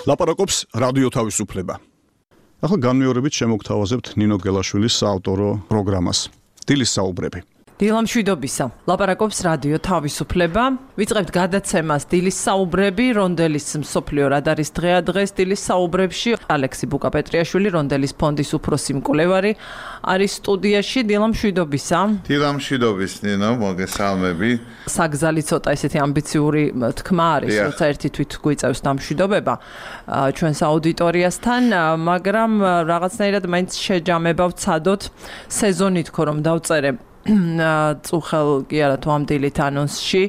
ლაპარაკობს რადიო თავისუფლება. ახლა განმეორებით შემოგთავაზებთ ნინო გელაშვილის საავტორო პროგრამას. დილის საუბრები. დილა მშვიდობისა. ლაპარაკობს რადიო თავისუფლება. ვიწყებთ გადაცემას დილის საუბრები, რონდელის მსოფლიო რადარის დღეს დილის საუბრებში ალექსი ბუკაპეტრიაშვილი, რონდელის ფონდის უფროსი მკვლევარი არის სტუდიაში. დილა მშვიდობისა. დილა მშვიდობის, ნინო, მოგესალმები. საგზალი ცოტა ესეთი ამბიციური თქმა არის, როცა ერთი თვით გვიწევს დამშვიდობება ჩვენს აუდიტორიასთან, მაგრამ რაღაცნაირად მაინც შეჯამება ვცადოთ სეზონი თქო რომ დავწერე წუხელ კი არა თუ ამ დილით ანონსში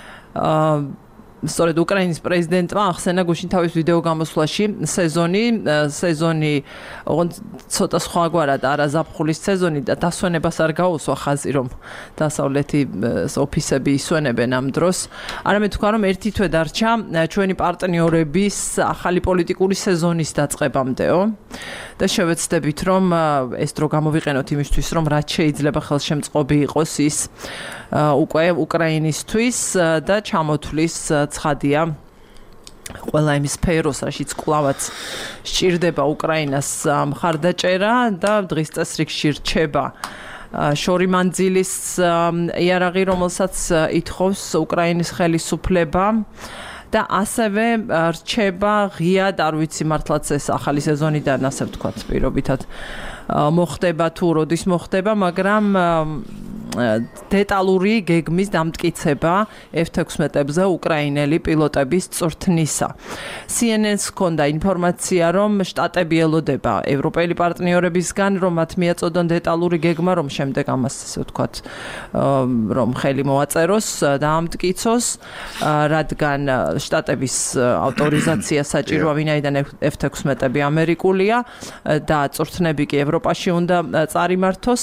სწორედ უკრაინის პრეზიდენტმა ახსენა გუშინ თავის ვიდეო გამოსვლაში სეზონი ოღონდ ცოტა სხვაგვარად არაზაფხულის სეზონი და დასვენებას არ გაუსვა ხაზი რომ დასავლეთი ოფისები ისვენებენ ამ დროს არამედ თქვა რომ ერთი თვე დარჩა ჩვენი პარტნიორების ახალი პოლიტიკური სეზონის დაწყებამდეო და შევეცდებით რომ ეს დრო გამოვიყენოთ იმისთვის რომ რაც შეიძლება ხელშემწყობი იყოს ის უკვე უკრაინისთვის და ჩამოთვლის ცხადია ყველა იმ სფეროს რაშიც კლავაც სჭირდება უკრაინას მხარდაჭერა და დღის წესრიგში რჩება შორი მანძილის იარაღი რომელსაც ითხოვს უკრაინის ხელისუფლება და ასევე რჩება ღიად არ ვიცი მართლაც ეს ახალი სეზონიდან ასე ვთქვათ პირობითად მოხდება თუ როდის მოხდება მაგრამ დეტალური გეგმის დამტკიცება F-16-ებზე უკრაინელი პილოტების წვრთნისა. CNN-ს ჰქონდა ინფორმაცია, რომ შტატები ელოდება ევროპელი პარტნიორებისგან, რომ მათ მიაწოდონ დეტალური გეგმა, რომ შემდეგ ამას ასე ვთქვათ, რომ ხელი მოაწეროს და ამტკიცოს, რადგან შტატების ავტორიზაცია საჭიროა, ვინაიდან F-16-ები ამერიკულია და წვრთნები კი ევროპაში უნდა წარიმართოს.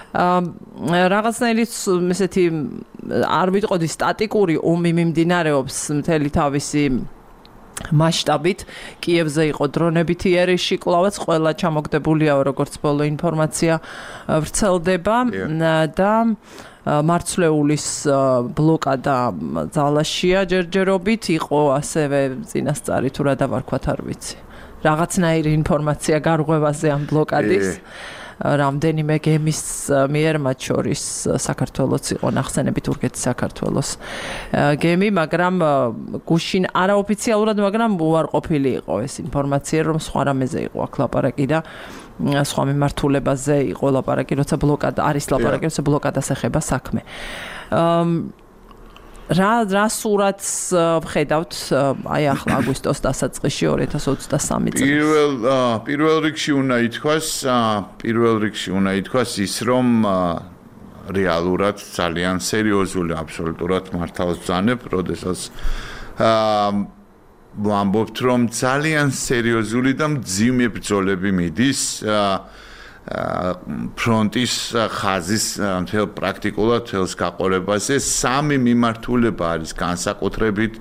რაღაცნაირად ესეთი არ ვიტყოდი სტატიკური ომი მიმდინარეობს მთელი თავისი მასშტაბით კიევზე იყო დრონებითი ერიში კლავაც ყველა ჩამოგდებულია როგორც ბოლო ინფორმაცია ვრცელდება და მარცვლეულის ბლოკადა ძალაშია ჯერჯერობით იყო ასევე წინასწარი თუ რა დავარქვათ არ ვიცი რაღაცნაირი ინფორმაცია გარღვევაზე ამ ბლოკადის რამდენიმე გემის მიერ მათ შორის საქართველოს იყო ნახსენები თურქეთის საქართველოს გემი, მაგრამ გუშინ არაოფიციალურად, მაგრამ უარყოფილი იყო ეს ინფორმაცია, რომ სხვა რამეზე იყო აქ ლაპარაკი და სხვა მიმართულებაზე იყო ლაპარაკი, როცა ბლოკადა არის ლაპარაკი, როცა ბლოკადას ეხება საქმე. რა სურათს ვხედავთ აი ახლა აგვისტოს დასაწყისში 2023 წელს პირველ რიგში უნდა ითქვას ის რომ რეალურად ძალიან სერიოზული აბსოლუტურად მართავს ბრძანებ როდესაც ვამბობთ რომ ძალიან სერიოზული და მძიმე ბრძოლები მიდის ფრონტის ხაზის მთელ პრაქტიკულად თელს გაყოლებაზე სამი მიმართულება არის განსაკუთრებით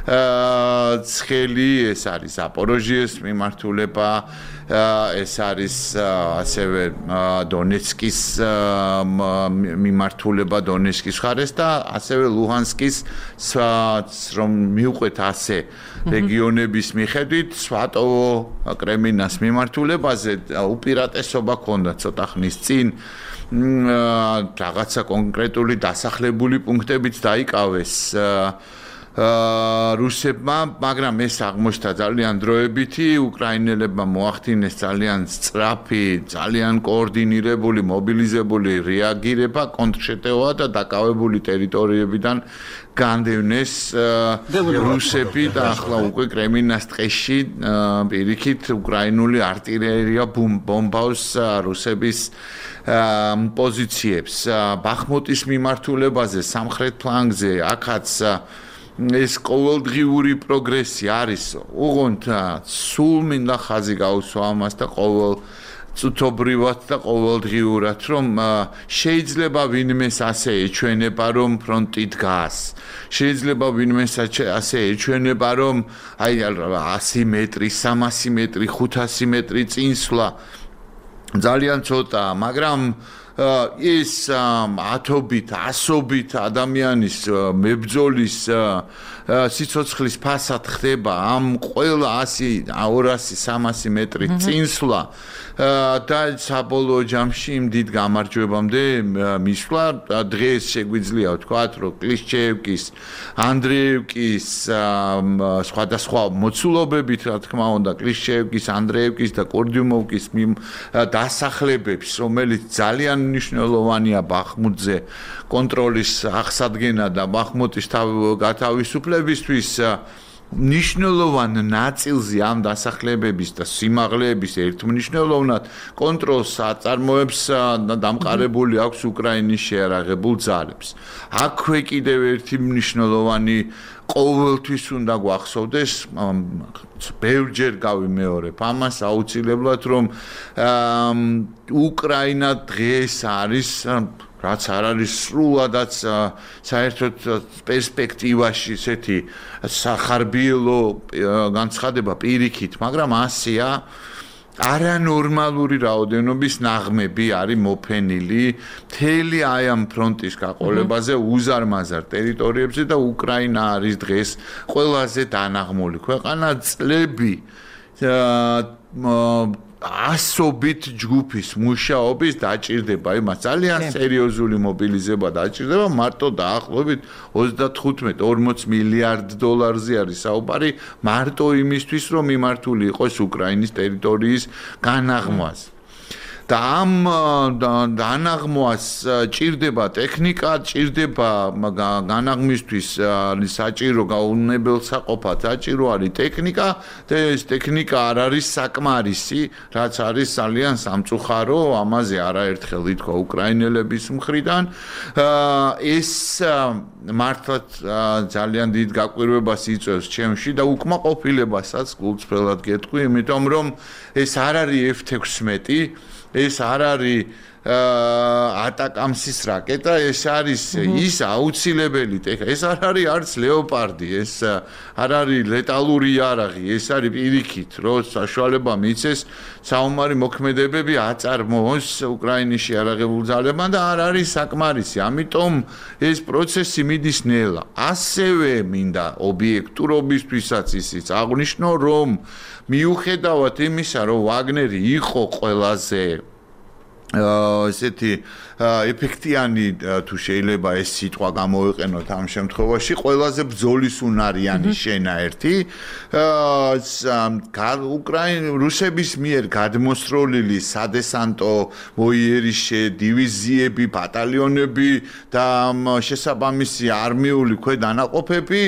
ცხელი ეს არის ზაპოროჟიეს მიმართულება ეს არის ასევე დონეცკის მიმართულება დონეცკის მხარეს და ასევე ლუჰანსკის რომ მიუყვეთ ასე რეგიონების მიხედვით სვატოვო კრემინას მიმართულებაზე უპირატესობა ქონდა ცოტა ხნის წინ რაღაცა კონკრეტული დასახლებული პუნქტებიც დაიკავეს რუსებმა, მაგრამ ეს აღმოჩნდა ძალიან დროებითი, უკრაინელებმა მოახდინეს ძალიან სწრაფი, ძალიან კოორდინირებული, მობილიზებული რეაგირება, კონტრშეტევა და დაკავებული ტერიტორიებიდან განდევნეს რუსები და ახლა უკვე კრემინას ტყეში პირიქით უკრაინული артиллерия ბომბავს რუსების პოზიციებს. ბახმუტის მიმართულებაზე, სამხრეთ ფლანგზე, აქაც ეს ყოველდღიური პროგრესი არის. უღონთ სულ მინდა ხაზი გაუსვა ამას და ყოველ წუთობრივად და ყოველდღიურად რომ შეიძლება ვინმეს ასე ეჩვენება რომ ფრონტი დგას. შეიძლება ვინმეს ასე ეჩვენება რომ აი 100 მეტრი, 300 მეტრი, 500 მეტრი წინსვლა ძალიან ცოტა, მაგრამ ეს ათობით, ასობით ადამიანის მებრძოლის სიცოცხლის ფასად ხდება ამ ყველა 100, 200, 300 მეტრი წინსვლა და საბოლოო ჯამში იმ დიდ გამარჯვებამდე მისვლა. დღეს შეგვიძლია ვთქვათ, რომ კლიშჩეევკის, ანდრეევკის სხვადასხვა მოცულობებით, რა თქმა უნდა, კლიშჩეევკის, ანდრეევკის და კორდიუმოვკის დასახლებებს, რომელიც ძალიან მნიშვნელოვანია ბახმუტზე კონტროლის აღსადგენა და ბახმუტის გათავისუფლებისთვის მნიშვნელოვან ნაწილზე ამ დასახლებების და სიმაღლეების ერთმნიშვნელოვნად კონტროლს აწარმოებს და დამყარებული აქვს უკრაინის შეიარაღებულ ძალებს. აქვე კიდევ ერთი მნიშვნელოვანი ყოველთვის უნდა გვახსოვდეს, ბევრჯერ გავიმეორებ ამას აუცილებლად, რომ უკრაინა დღეს არის რაც არ არის სრულადაც საერთოდ პერსპექტივაში ესეთი სახარბიელო განცხადება პირიქით, მაგრამ ასეა არანორმალური რაოდენობის ნაღმები არის მოფენილი მთელი აი ამ ფრონტის გაყოლებაზე უზარმაზარ ტერიტორიებზე და უკრაინა არის დღეს ყველაზე დანაღმული ქვეყანა წლები ასობით ჯგუფის მუშაობის დაჭირდება, იმას ძალიან სერიოზული მობილიზება დაჭირდება, მარტო დაახლოებით 35-40 მილიარდ დოლარზე არის საუბარი, მარტო იმისთვის, რომ მიმართული იყოს უკრაინის ტერიტორიის განაღმვას. და ამ განაღმვას ჭირდება ტექნიკა, ჭირდება განაღმვისთვის საჭირო გაუნებელსაყოფად საჭირო არის ტექნიკა და ეს ტექნიკა არ არის საკმარისი, რაც არის ძალიან სამწუხარო, ამაზე არაერთხელ ითქვა უკრაინელების მხრიდან. ეს მართლაც ძალიან დიდ გაკვირვებას იწვევს ჩემში და უკმაყოფილებასაც გულწრფელად გეტყვი, იმიტომ რომ ეს არ არის F-16 ეს არ არის ატაკამსის რაკეტა, ეს არის ის აუცილებელი ტექნიკა. ეს არ არის არც ლეოპარდი, ეს არ არის ლეტალური იარაღი, ეს არის პირიქით, რომ საშუალება მიცეს საომარი მოქმედებები აწარმოოს უკრაინის შეიარაღებულ ძალებმა და არ არის საკმარისი. ამიტომ ეს პროცესი მიდის ნელა. ასევე მინდა ობიექტურობისთვისაც ისიც აღნიშნო, რომ მიუხედავად იმისა, რომ ვაგნერი იყო ყველაზე ესეთი ეფექტიანი თუ შეიძლება ეს სიტყვა გამოვიყენოთ ამ შემთხვევაში ყველაზე ბრძოლის უნარიანი შენაერთი რუსების მიერ გადმოსროლილი სადესანტო მოიერიშე დივიზიები, ბატალიონები და შესაბამისი არმიული ქვედანაყოფები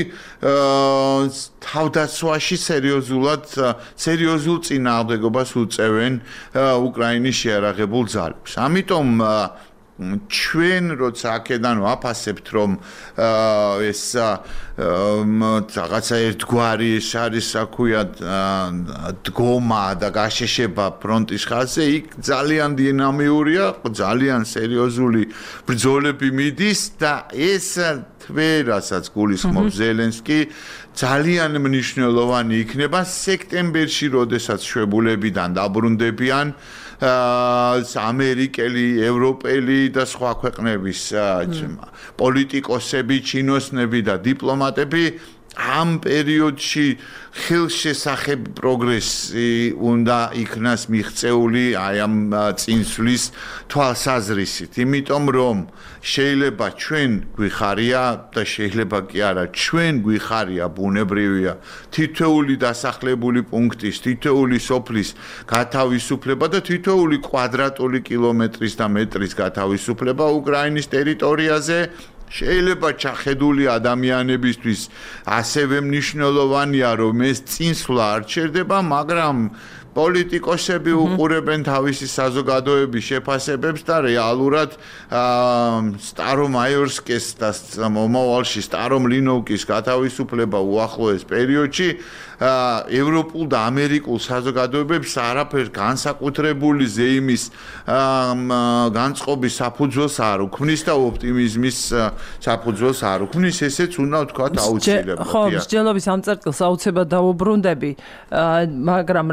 თავდაცვაში სერიოზულ წინააღმდეგობას უწევენ უკრაინის შეიარაღებულ ძალებს. ამიტომ ჩვენ როცა აქედან ვაფასებთ რომ ეს რაღაცა ერთგვარი ეს არის საქვია დგომა და გაშეშება ფრონტის ხაზზე, იქ ძალიან დინამიურია, ძალიან სერიოზული ბრძოლები მიდის და ეს თვერასაც გულისხმობს ზელენსკი ძალიან მნიშვნელოვანი იქნება სექტემბერში, როდესაც შვებულებიდან დაბრუნდებიან ამერიკელი, ევროპელი და სხვა ქვეყნების პოლიტიკოსები, ჩინოსნები და დიპლომატები ამ პერიოდში ხელშესახებ პროგრესი უნდა იქნას მიღწეული აი ამ წინსვლის თვალსაზრისით, იმიტომ რომ შეიძლება ჩვენ გვიხარია და შეიძლება კი არა ჩვენ გვიხარია ბუნებრივია თითოეული დასახლებული პუნქტის, თითოეული სოფლის გათავისუფლება და თითოეული კვადრატული კილომეტრის და მეტრის გათავისუფლება უკრაინის ტერიტორიაზე შეიძლება ჩახედული ადამიანებისთვის ასევე მნიშვნელოვანია რომ ეს წინსვლა არ ჩერდება, მაგრამ პოლიტიკოსები უყურებენ თავისი საზოგადოების შეფასებებს და რეალურად სტარომაიორსკეს და მომავალში სტარომლინოვკის გათავისუფლება უახლოეს პერიოდში ევროპულ და ამერიკულ საზოგადოებებს არაფერ განსაკუთრებული ზეიმის განწყობის საფუძველს არ უქმნის და ოპტიმიზმის საფუძველს არ უქმნის, ესეც უნდა ვთქვათ აუცილებლად. ხო, მსჯელობის ამ წერტილს აუცილებლად დავუბრუნდები, მაგრამ რადგან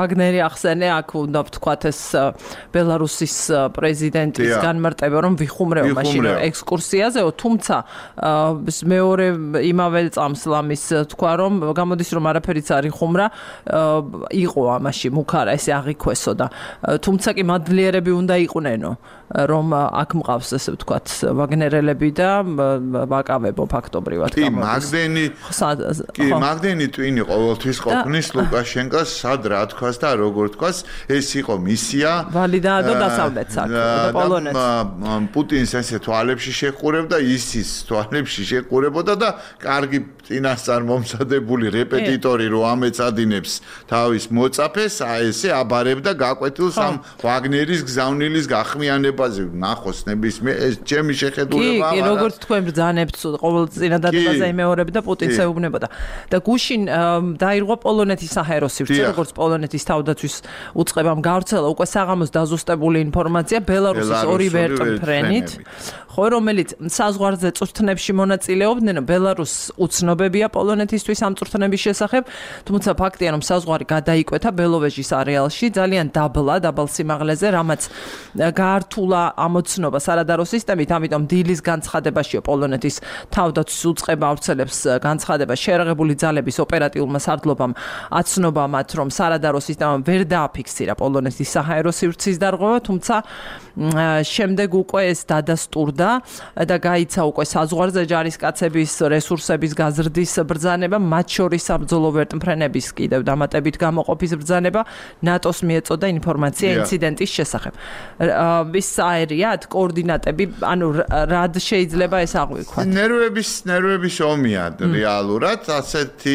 ვაგნერი ახსენე, აქ უნდა ვთქვათ ეს ბელარუსის პრეზიდენტის განმარტება, რომ ვიხუმრეო მაშინ ექსკურსიაზეო, თუმცა მეორე იმავე წამს ლამის თქვა, რომ გამოდის რომ არაფერიც არ იხუმრა, იყო ამაში მუქარა ესე აღიქვესო და თუმცა კი მადლიერები უნდა იყვნენო, რომ აქ მყავს ესე ვთქვათ ვაგნერელები და ვაკავებო ფაქტობრივად გამოდის. კი, მაგდენი ტვინი ყოველთვის ყოფნის ლუკაშენკოს სად რა თქვას და როგორ თქვას, ეს იყო მისია. ვალიდაადო დასავლეთს აქ და პოლონეთს. პუტინს ესე თვალებში შეყურებდა, ისის თვალებში შეყურებოდა და კარგი წინასწარ მომზადებული რეპეტიტორი რო ამეცადინებს თავის მოწაფეს, ესე აბარებდა გაკვეთილს ამ ვაგნერის გზავნილის გახმიანებაზე. ნახოს ნებისმიერ ეს ჩემი შეხედულება. კი, როგორც თქვენ ბრძანებთ ყოველ წინადადებაზე იმეორებდა და პუტინს ეუბნებოდა. და გუშინ დაირღვა პოლონეთის საჰაერო სივრცე, როგორც პოლონეთის თავდაცვის უწყებამ გავრცელა უკვე საღამოს დაზუსტებული ინფორმაცია ბელარუსის ორი ვერტმფრენით, ხო, რომელიც საზღვარზე წვრთნებში მონაწილეობდნენ, ბელარუსს უცნობებია პოლონეთისთვის ამ წვრთნების შესახებ, თუმცა ფაქტია, რომ საზღვარი გადაიკვეთა ბელოვეჟის არეალში ძალიან დაბალ სიმაღლეზე, რამაც გაართულა ამოცნობა სარადარო სისტემით, ამიტომ დილის განცხადებაშიო პოლონეთის თავდაცვის უწყება ავრცელებს განცხადება შეერაღებული ძალების ოპერატიულმა სარდლობამ აცნობა მათ, რომ სარადარო სისტემამ ვერ დააფიქსირა პოლონეთის საჰაერო სივრცის დარღვევა, თუმცა შემდეგ უკვე ეს დადასტურდა და გაიცა უკვე საზღვარზე ჯარისკაცების რესურსების გაზრდის ბრძანება, მათ შორის საბრძოლო ვერტმფრენების კიდევ დამატებით გამოყოფის ბრძანება, ნატოს მიეწოდა ინფორმაცია ინციდენტის შესახებ. ვის საერიად კოორდინატები, ანუ რად შეიძლება ეს აღვიქვათ? ნერვების ომია რეალურად, ასეთი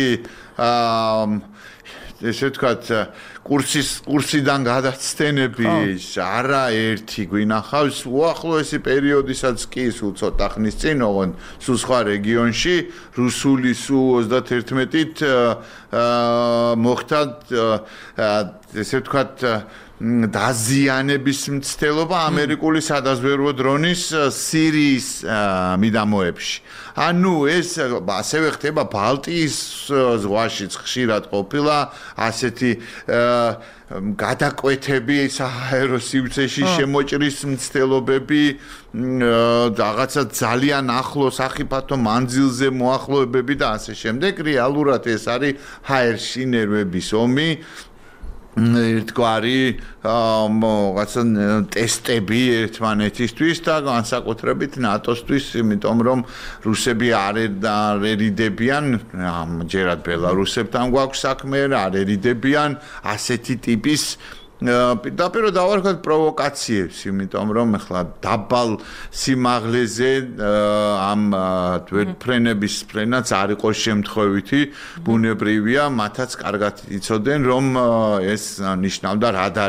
ესე ვთქვათ კურსიდან გადაცდენები არაერთი გვინახავს უახლოესი პერიოდისაც კი სულ ცოტა ხნის წინ ოღონდ სულ სხვა რეგიონში რუსული სუ 31-ით მოხდა ესე ვთქვათ დაზიანების მცდელობა ამერიკული სადაზვერვო დრონის სირიის მიდამოებში. ანუ ეს ასევე ხდება ბალტიის ზღვაშიც ხშირად ყოფილა ასეთი გადაკვეთები საჰაერო სივრცეში შემოჭრის მცდელობები რაღაცა ძალიან ახლო სახიფათო მანძილზე მოახლოებები და ასე შემდეგ. რეალურად ეს არის ჰაერში ნერვების ომი. ერთგვარი რაღაცა ტესტები ერთმანეთისთვის და განსაკუთრებით ნატოსთვის, იმიტომ რომ რუსები არ ერიდებიან, ჯერად ბელარუსებთან გვაქვს საქმე, არ ერიდებიან ასეთი ტიპის პირდაპირ დავარქვათ პროვოკაციებს, იმიტომ რომ ახლა დაბალ სიმაღლეზე ამ ვერტმფრენების ფრენაც არ იყოს შემთხვევითი, ბუნებრივია, მათაც კარგად იცოდნენ, რომ ეს ნიშნავდა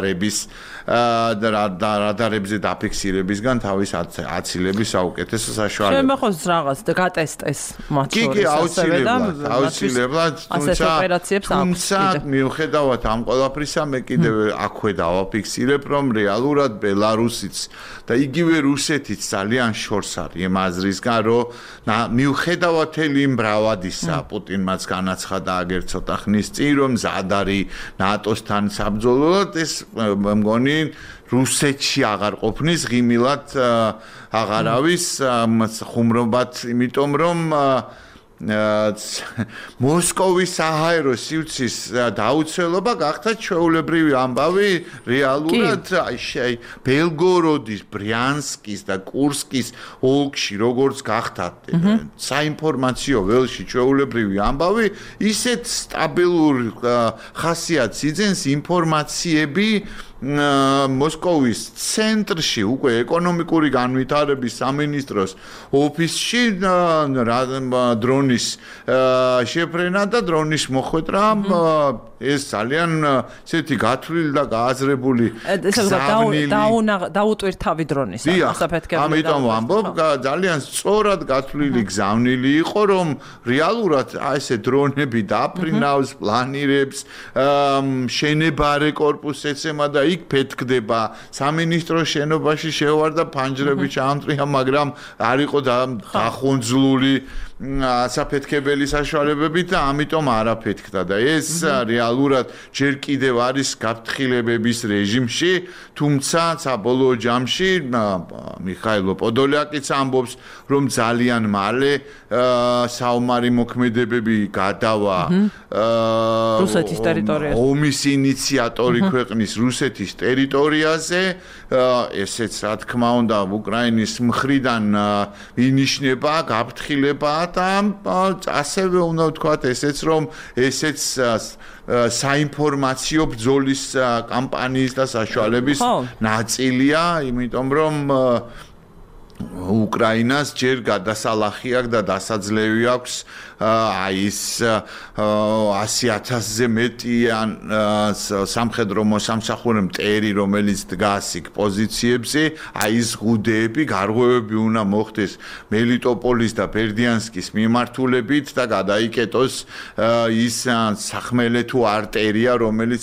რადარებზე დაფიქსირებისგან თავის აცილების საუკეთესო საშუალებას. შემახოს რაღაც გატესტეს მათ შორის. კი, აუცილებლად, თუმცა მიუხედავად ამ ყველაფრისა მე კიდევ აქვე დავაფიქსირებ, რომ რეალურად ბელარუსიც და იგივე რუსეთიც ძალიან შორს არის იმ აზრისგან, რომ მიუხედავად მთელი იმ ბრავადისა, პუტინმაც განაცხადა აგერ ცოტა ხნის წინ, რომ მზად არის ნატოსთან საბრძოლოდ, ეს მგონი რუსეთში აღარ ყოფნის ღიმილად აღარ არის ხუმრობად, იმიტომ რომ მოსკოვის საჰაერო სივრცის დაუცველობა გახდა ჩვეულებრივი ამბავი რეალურად ბელგოროდის, ბრიანსკის და კურსკის ოლქში როგორც გახდა საინფორმაციო ველში ჩვეულებრივი ამბავი, ისეთ სტაბილურ ხასიათს იძენს ინფორმაციები მოსკოვის ცენტრში უკვე ეკონომიკური განვითარების სამინისტროს ოფისში დრონის შეფრენა და დრონის მოხვედრა ეს ძალიან ისეთი გათვლილი და გააზრებული დაუტვირთავი დრონის საფეთქებელი ამიტომ ვამბობ ძალიან სწორად გათვლილი გზავნილი იყო რომ რეალურად ესე დრონები დაფრინავს პლანირებს შენებარე კორპუსს ეცემა და იქ ფეთქდება სამინისტროს შენობაში შევარდა ფანჯრები ჩაამტრია მაგრამ არ იყო დახუნძლული საფეთქებელი საშუალებებით და ამიტომ არაფეთქდა და ეს რეალურად ჯერ კიდევ არის გაფრთხილებების რეჟიმში თუმცა საბოლოო ჯამში მიხაილ პოდოლიაკიც ამბობს რომ ძალიან მალე საომარი მოქმედებები გადავა რუსეთის ტერიტორიაზე ომის ინიციატორი ქვეყნის რუსეთის ტერიტორიაზე ესეც რა თქმა უნდა უკრაინის მხრიდან ინიშნება გაფრთხილება და ასევე უნდა ვთქვათ ესეც რომ ესეც საინფორმაციო ბრძოლის კამპანიის და საშუალების ნაწილია იმიტომ რომ უკრაინას ჯერ გადასალახი აქვს და დასაძლევი აქვს აი ეს 100,000-ზე მეტი სამხედრო მოსამსახურე მტერი რომელიც დგას იქ პოზიციებზე აი ეს ღუდეები გარღვევები უნდა მოხდეს მელიტოპოლის და ბერდიანსკის მიმართულებით და გადაიკეტოს ის სახმელეთო არტერია რომელიც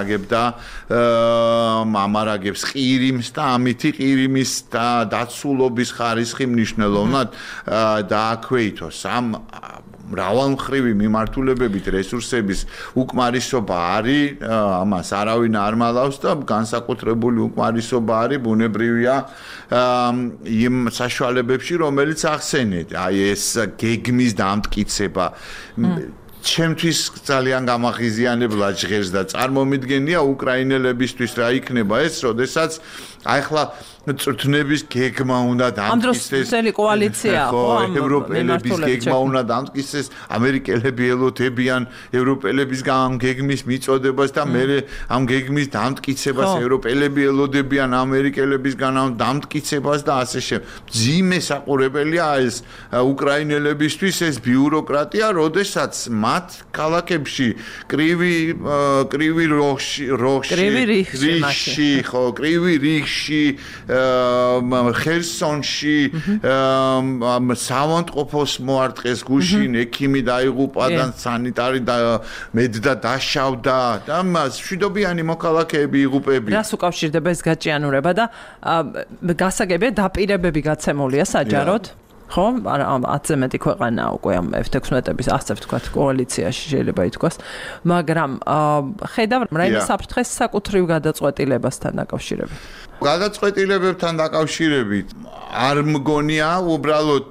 ამარაგებს ყირიმს და ამითი ყირიმის დაცულობის ხარისხი მნიშვნელოვნად დააქვეითოს ამ მრავალმხრივი მიმართულებებით რესურსების უკმარისობა არის ამას არავინ არ მალავს და განსაკუთრებული უკმარისობა არის ბუნებრივია იმ საშუალებებში რომელიც ახსენეთ აი ეს გეგმის დამტკიცება ჩემთვის ძალიან გამახიზიანებლად ჟღერს და წარმომიდგენია უკრაინელებისთვის რა იქნება ეს, როდესაც ახლა წრთნების გეგმა უნდა დამტკიცდეს. ამ დროს კოალიცია ხო ევროპელების გეგმა უნდა დამტკიცდეს, ამერიკელები ელოდებიან ევროპელებისგან ამ გეგმის მიწოდებას და მე ამ გეგმის დამტკიცებას ევროპელები ელოდებიან ამერიკელებისგან ამ დამტკიცებას და ასე შემდეგ. ძიმე საყურებელია ეს უკრაინელებისთვის ეს ბიუროკრატია, როდესაც მათ ქალაქებში კრივი რიგში ხერსონში სამონტყოფოს მოარტყეს გუშინ ექიმი დაიღუპა და სანიტარი მედდა დაშავდა და მშვიდობიანი მოქალაქეები იღუპებიან. რას უკავშირდება ეს გაჭიანურება და გასაგებია დაპირებები გაცემულია საჯაროდ? ხო, ამ 10-ზე მეტი ქვეყანა უკვე ამ F-16-ების ასე ვთქვათ კოალიციაში შეიძლება ითქვას, მაგრამ ხედავ რაიმე საფრთხეს საკუთრივ გადაწყვეტილებასთან დაკავშირებით. გადაწყვეტილებებთან დაკავშირებით არ მგონია უბრალოდ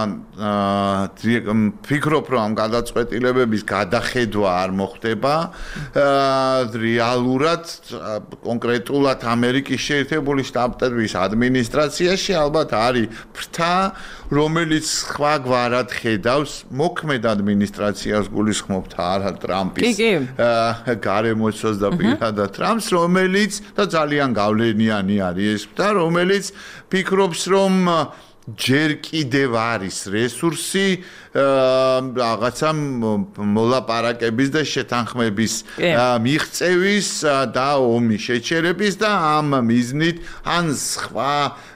ფიქრობ რომ ამ გადაწყვეტილებების გადახედვა არ მოხდება რეალურად კონკრეტულად ამერიკის შეერთებული შტატების ადმინისტრაციაში ალბათ არის ფრთა რომელიც სხვა გვარად ხედავს მოქმედ ადმინისტრაციას გულისხმობთ არა ტრამპის გარემოცვას და პირადად ტრამპს რომელიც და ძალიან გავლენიანი არის ეს და რომელიც ფიქრობს რომ ჯერ კიდევ არის რესურსი რაღაცა მოლაპარაკების და შეთანხმების მიღწევის და ომის შეჩერების და ამ მიზნით ან სხვა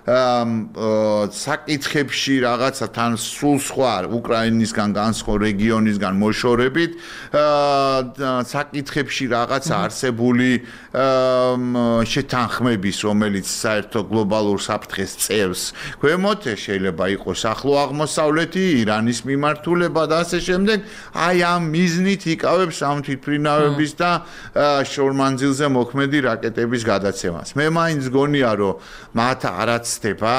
საკითხებში რაღაცა თან სულ სხვა უკრაინისგან განსხვავ რეგიონისგან მოშორებით საკითხებში რაღაცა არსებული შეთანხმების რომელიც საერთო გლობალურ საფრთხეს წევს ქვემოთ შეიძლება იყოს ახლო აღმოსავლეთი ირანის მიმართულება და ასე შემდეგ აი ამ მიზნით იკავებს ამ თვითმფრინავების და შორმანძილზე მოქმედი რაკეტების გადაცემას მე მაინც გონია რომ მათ არაცდება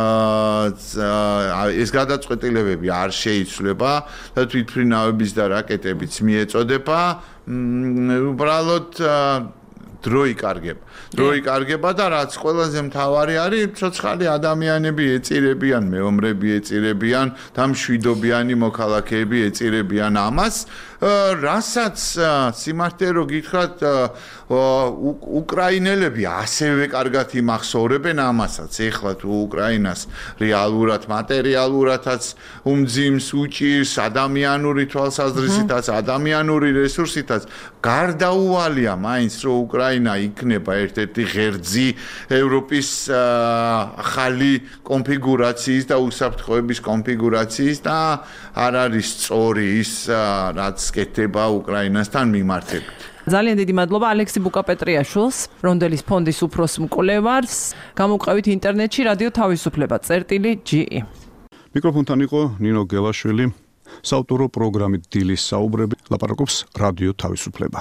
ეს გადაწყვეტილებები არ შეიცვლება და თვითმფრინავების და რაკეტებიც მიეწოდება უბრალოდ დრო იკარგება და რაც ყველაზე მთავარი არის ცოცხალი ადამიანები ეწირებიან მეომრები ეწირებიან და მშვიდობიანი მოქალაქეები ეწირებიან ამას რასაც სიმართლე რო გითხრათ უკრაინელები ასევე კარგად იმახსოვრებენ ამასაც ეხლა თუ უკრაინას რეალურად მატერიალურადაც უმძიმს უჭირს ადამიანური თვალსაზრისითაც ადამიანური რესურსითაც გარდაუვალია მაინც რომ უკრაინა იქნება ერთ-ერთი ღერძი ევროპის ახალი კონფიგურაციის და უსაფრთხოების კონფიგურაციის და არ არის სწორი ის რაც კეთდება უკრაინასთან მიმართებით. ძალიან დიდი მადლობა ალექსი ბუკაპეტრიაშვილს, რონდელის ფონდის უფროს მკვლევარს. გამოვყევით ინტერნეტში რადიო თავისუფლება წერტილი.ge. მიკროფონთან იყო ნინო გელაშვილი. საავტორო პროგრამით დილის საუბრები ლაპარაკობს რადიო თავისუფლება.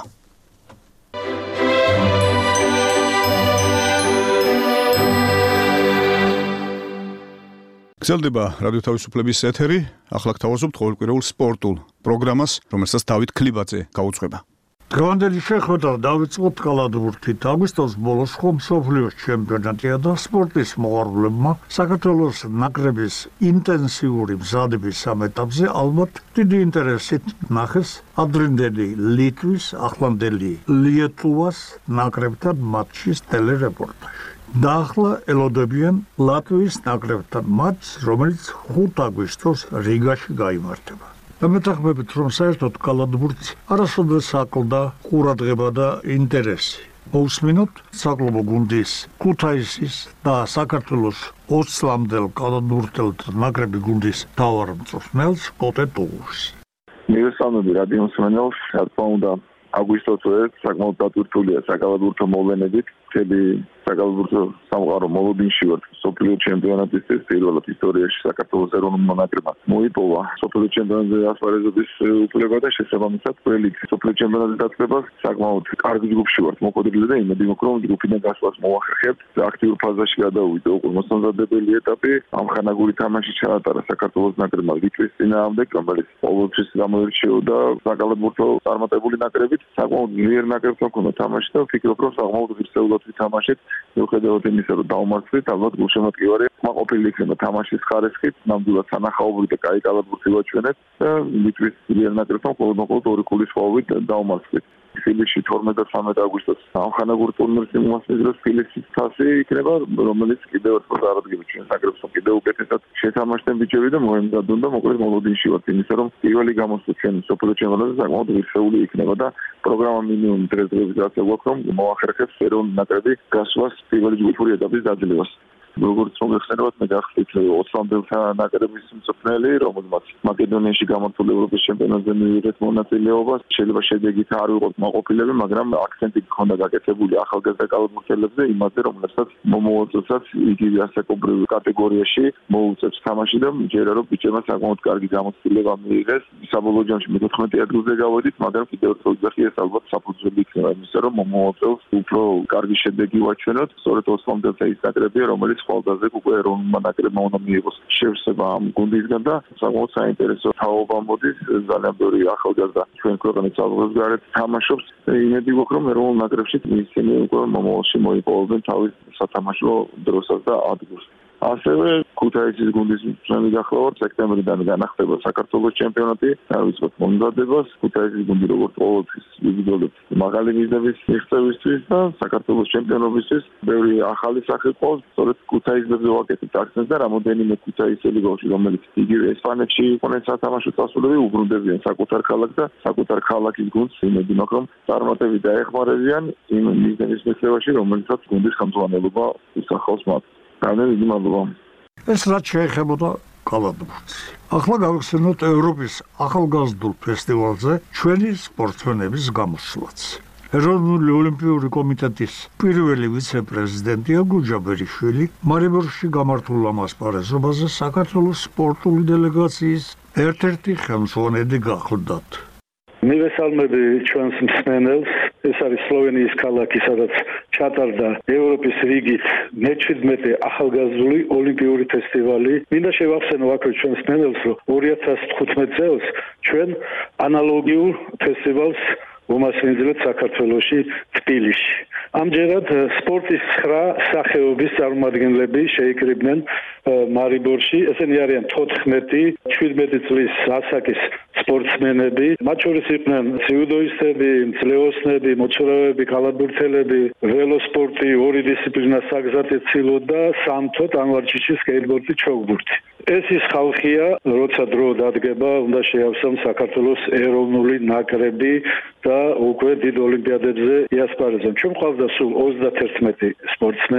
გრძელდება რადიო თავისუფლების ეთერი. ახლა გთავაზობთ ყოველკვირეულ სპორტულ პროგრამას, რომელსაც დავით ქლიბაძე გაუძღვება. დღევანდელი შეხვედრა დავიწყოთ კალათბურთით. აგვისტოს ბოლოს მსოფლიოს ჩემპიონატია და სპორტის მოყვარულებმა საქართველოს ნაკრების ინტენსიური მზადების ამ ეტაპზე ალბათ დიდი ინტერესით ნახეს ადრინდელი ლიტვის, ახლანდელი ლიეტუვას ნაკრებთან მატჩის ტელერეპორტაჟი. და ახლა ელოდებიან ლატვიის ნაკრებთან მატჩს, რომელიც 5 აგვისტოს რიგაში გაიმართება. დამეთანხმებით, რომ საერთოდ კალათბურთს არასოდეს აკლდა ყურადღება და ინტერესი. მოусმინოთ საკლუბო გუნდის ქუთაისის და საქართველოს 20-ლამდელ კალათბურთელთა ნაკრები გუნდის მთავარ მწვრთნელს კოტე ტუღურს. მივესალმები რადიო მსმენელს, რა თქმა უნდა, აგვისტოთვე საკმაოდ დატვირთულია საკალათბურთო მოვლენებით. მთელი საკალათბურთო სამყარო მოლოდინში ვართ. სოფლიო ჩემპიონატისთვის პირველად ისტორიაში საქართველოს ეროვნულმა ნაკრებმა მოიპოვა სოფლიო ჩემპიონატზე ასპარეზობის უფლება და შესაბამისად ყველი სოფლიო ჩემპიონატის დაწყებას საკმაოდ კარგ ჯგუფში ვართ მოხვედრილი და იმედი მაქვს რომ ჯგუფიდან გასვლას მოახერხებთ. აქტიურ ფაზაში გადავიდე უკვე მოსამზადებელი ეტაპი. ამხანაგური თამაში ჩაატარა საქართველოს ნაკრებმა ლიტვის წინააღმდეგ, რომელიც ყოველთვის გამოირჩეოდა საკალათბურთო წარმატებული ნაკრებით. საკმაოდ ძლიერ ნაკრებთან ჰქონდა თამაში და ვფიქრობ რომ საკმაოდ ღირსეულად ვითამაშეთ. მიუხედავად იმისა, რომ დავმარცხეთ, ალბათ გულშემატკივარი მოყოფილი იქნება თამაშის ხარისხით, ნამდვილად სანახაობრივი და კაი კალათბურთი ვაჩვენეთ და ლიტვის ძლიერ ნაკრებთან მხოლოდ 2 ქულის ხვავით დავმარცხეთ. ფილიპში 12-13 აგვისტოს ამხანაგურ ტურნირს იმასპინძლებს ფილიპის თასი იქნება, რომელიც კიდევ ერთხელ წარადგება ჩვენ ნაკრებს, რომ კიდევ უკეთესად შეთამაშდნენ ბიჭები და მოემზადონ და მოკლედ მოლოდინში ვართ იმისა, რომ პირველი გამოსვლა ჩვენ სოფლიო ჩემპიონატზე საკმაოდ ღირსეული იქნება და პროგრამა მინიმუმ დღესდღეობით გასაგებია, რომ მოახერხებს ეროვნული ნაკრები გასვლას პირველი ჯგუფური ეტაპის დაძლევას. როგორც რომ გეხსენებათ, მე გახსოვთ 20-ლამდელთა ნაკრების მწვრთნელი, რომელმაც მაკედონიაში გამართულ ევროპის ჩემპიონატზე მიიღეთ მონაწილეობას. შეიძლება შედეგით არ ვიყოთ მოყოფილები, მაგრამ აქცენტი გქონდა გაკეთებული ახალგაზრდა კალათბურთელებზე, იმაზე, რომლებსაც მომავალწელსაც იგივე ასაკობრივ კატეგორიაში მოუწევს თამაში და მჯერა რომ ბიჭებმა საკმაოდ კარგი გამოცდილება მიიღეს. საბოლოო ჯამში მე-14 ადგილზე გავედით, მაგრამ კიდევ ერთხელ ვიძახი, ეს ალბათ საფუძველი იქნება იმისა, რომ მომავალწელს უფრო კარგი შედეგი ვაჩვენოთ. სწორედ 20-ლამდელთა ის ნაკრებია, რომელიც ხვალდაზე უკვე ეროვნულმა ნაკრებმა უნდა მიიღოს შევსება ამ გუნდისგან და საკმაოდ საინტერესო თაობა მოდის. ძალიან ბევრი ახალგაზრდა ჩვენ ქვეყნის საზღვრის გარეთ თამაშობს. იმედი გვაქვს, რომ ეროვნულ ნაკრებში ისინი უკვე მომავალში მოიპოვებენ თავის სათამაშო დროსაც და ადგილს. ასევე ქუთაისის გუნდის მწვრთნელი გახლავართ, სექტემბრიდან განახდება საქართველოს ჩემპიონატი, დავიწყოთ მომზადებას. ქუთაისის გუნდი როგორც ყოველთვის იბრძოლებს მაღალი მიზნების მიღწევისთვის და საქართველოს ჩემპიონობისთვის. ბევრი ახალი სახე ყავს, სწორედ ქუთაისებზე ვაკეთებთ აქცენტს და რამოდენიმე ქუთაისელი გოლში, რომელიც იგივე ესპანეთში იყვნენ სათამაშო წასულები, უბრუნდებიან საკუთარ ქალაქს და საკუთარ ქალაქის გუნდს იმედი მაქვს, რომ წარმატებით დაეხმარებიან იმ მიზნების მიღწევაში, რომელსაც გუნდის ხელმძღვანელობა უსახავს მათ. რამდენი მადლობა. ეს რაც შეეხებოდა კალათბურთს. ახლა გავიხსენოთ ევროპის ახალგაზრდულ ფესტივალზე ჩვენი სპორტსმენების გამოსვლაც. ეროვნული ოლიმპიური კომიტეტის პირველი ვიცე-პრეზიდენტია გუჯა ბერიშვილი მარიბორში გამართულ ამ ასპარეზობაზე საქართველოს სპორტული დელეგაციის ერთ-ერთი ხელმძღვანელი გახლდათ. მივესალმები ჩვენს მსმენელს. ეს არის სლოვენიის ქალაქი, სადაც ჩატარდა ევროპის რიგით მე-17 ახალგაზრდული ოლიმპიური ფესტივალი. მინდა შევახსენო აქვე ჩვენს მსმენელს, რომ 2015 წელს ჩვენ ანალოგიურ ფესტივალს უმასპინძლეთ საქართველოში თბილისში. ამჯერად სპორტის 9 სახეობის წარმომადგენლები შეიკრიბნენ მარიბორში. ესენი არიან 14, 17 წლის ასაკის სპორტსმენები. მათ შორის იყვნენ ძიუდოისტები, მძლეოსნები, მოძრაობები, კალათბურთელები, ველოსპორტი, 2 დისციპლინა საგზატეცილო და სამთო ტანვარჯიში, სკეიტბორდი, ჩოგბურთი. ეს ის ხალხია, როცა დრო დადგება, უნდა შეავსონ საქართველოს ეროვნული ნაკრები და უკვე დიდ ოლიმპიადებზე იასპარეზონ. ჩვენ ყავდა სულ 31 სპორტსმენი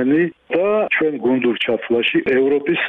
და ჩვენ გუნდურ ჩათვლაში ევროპის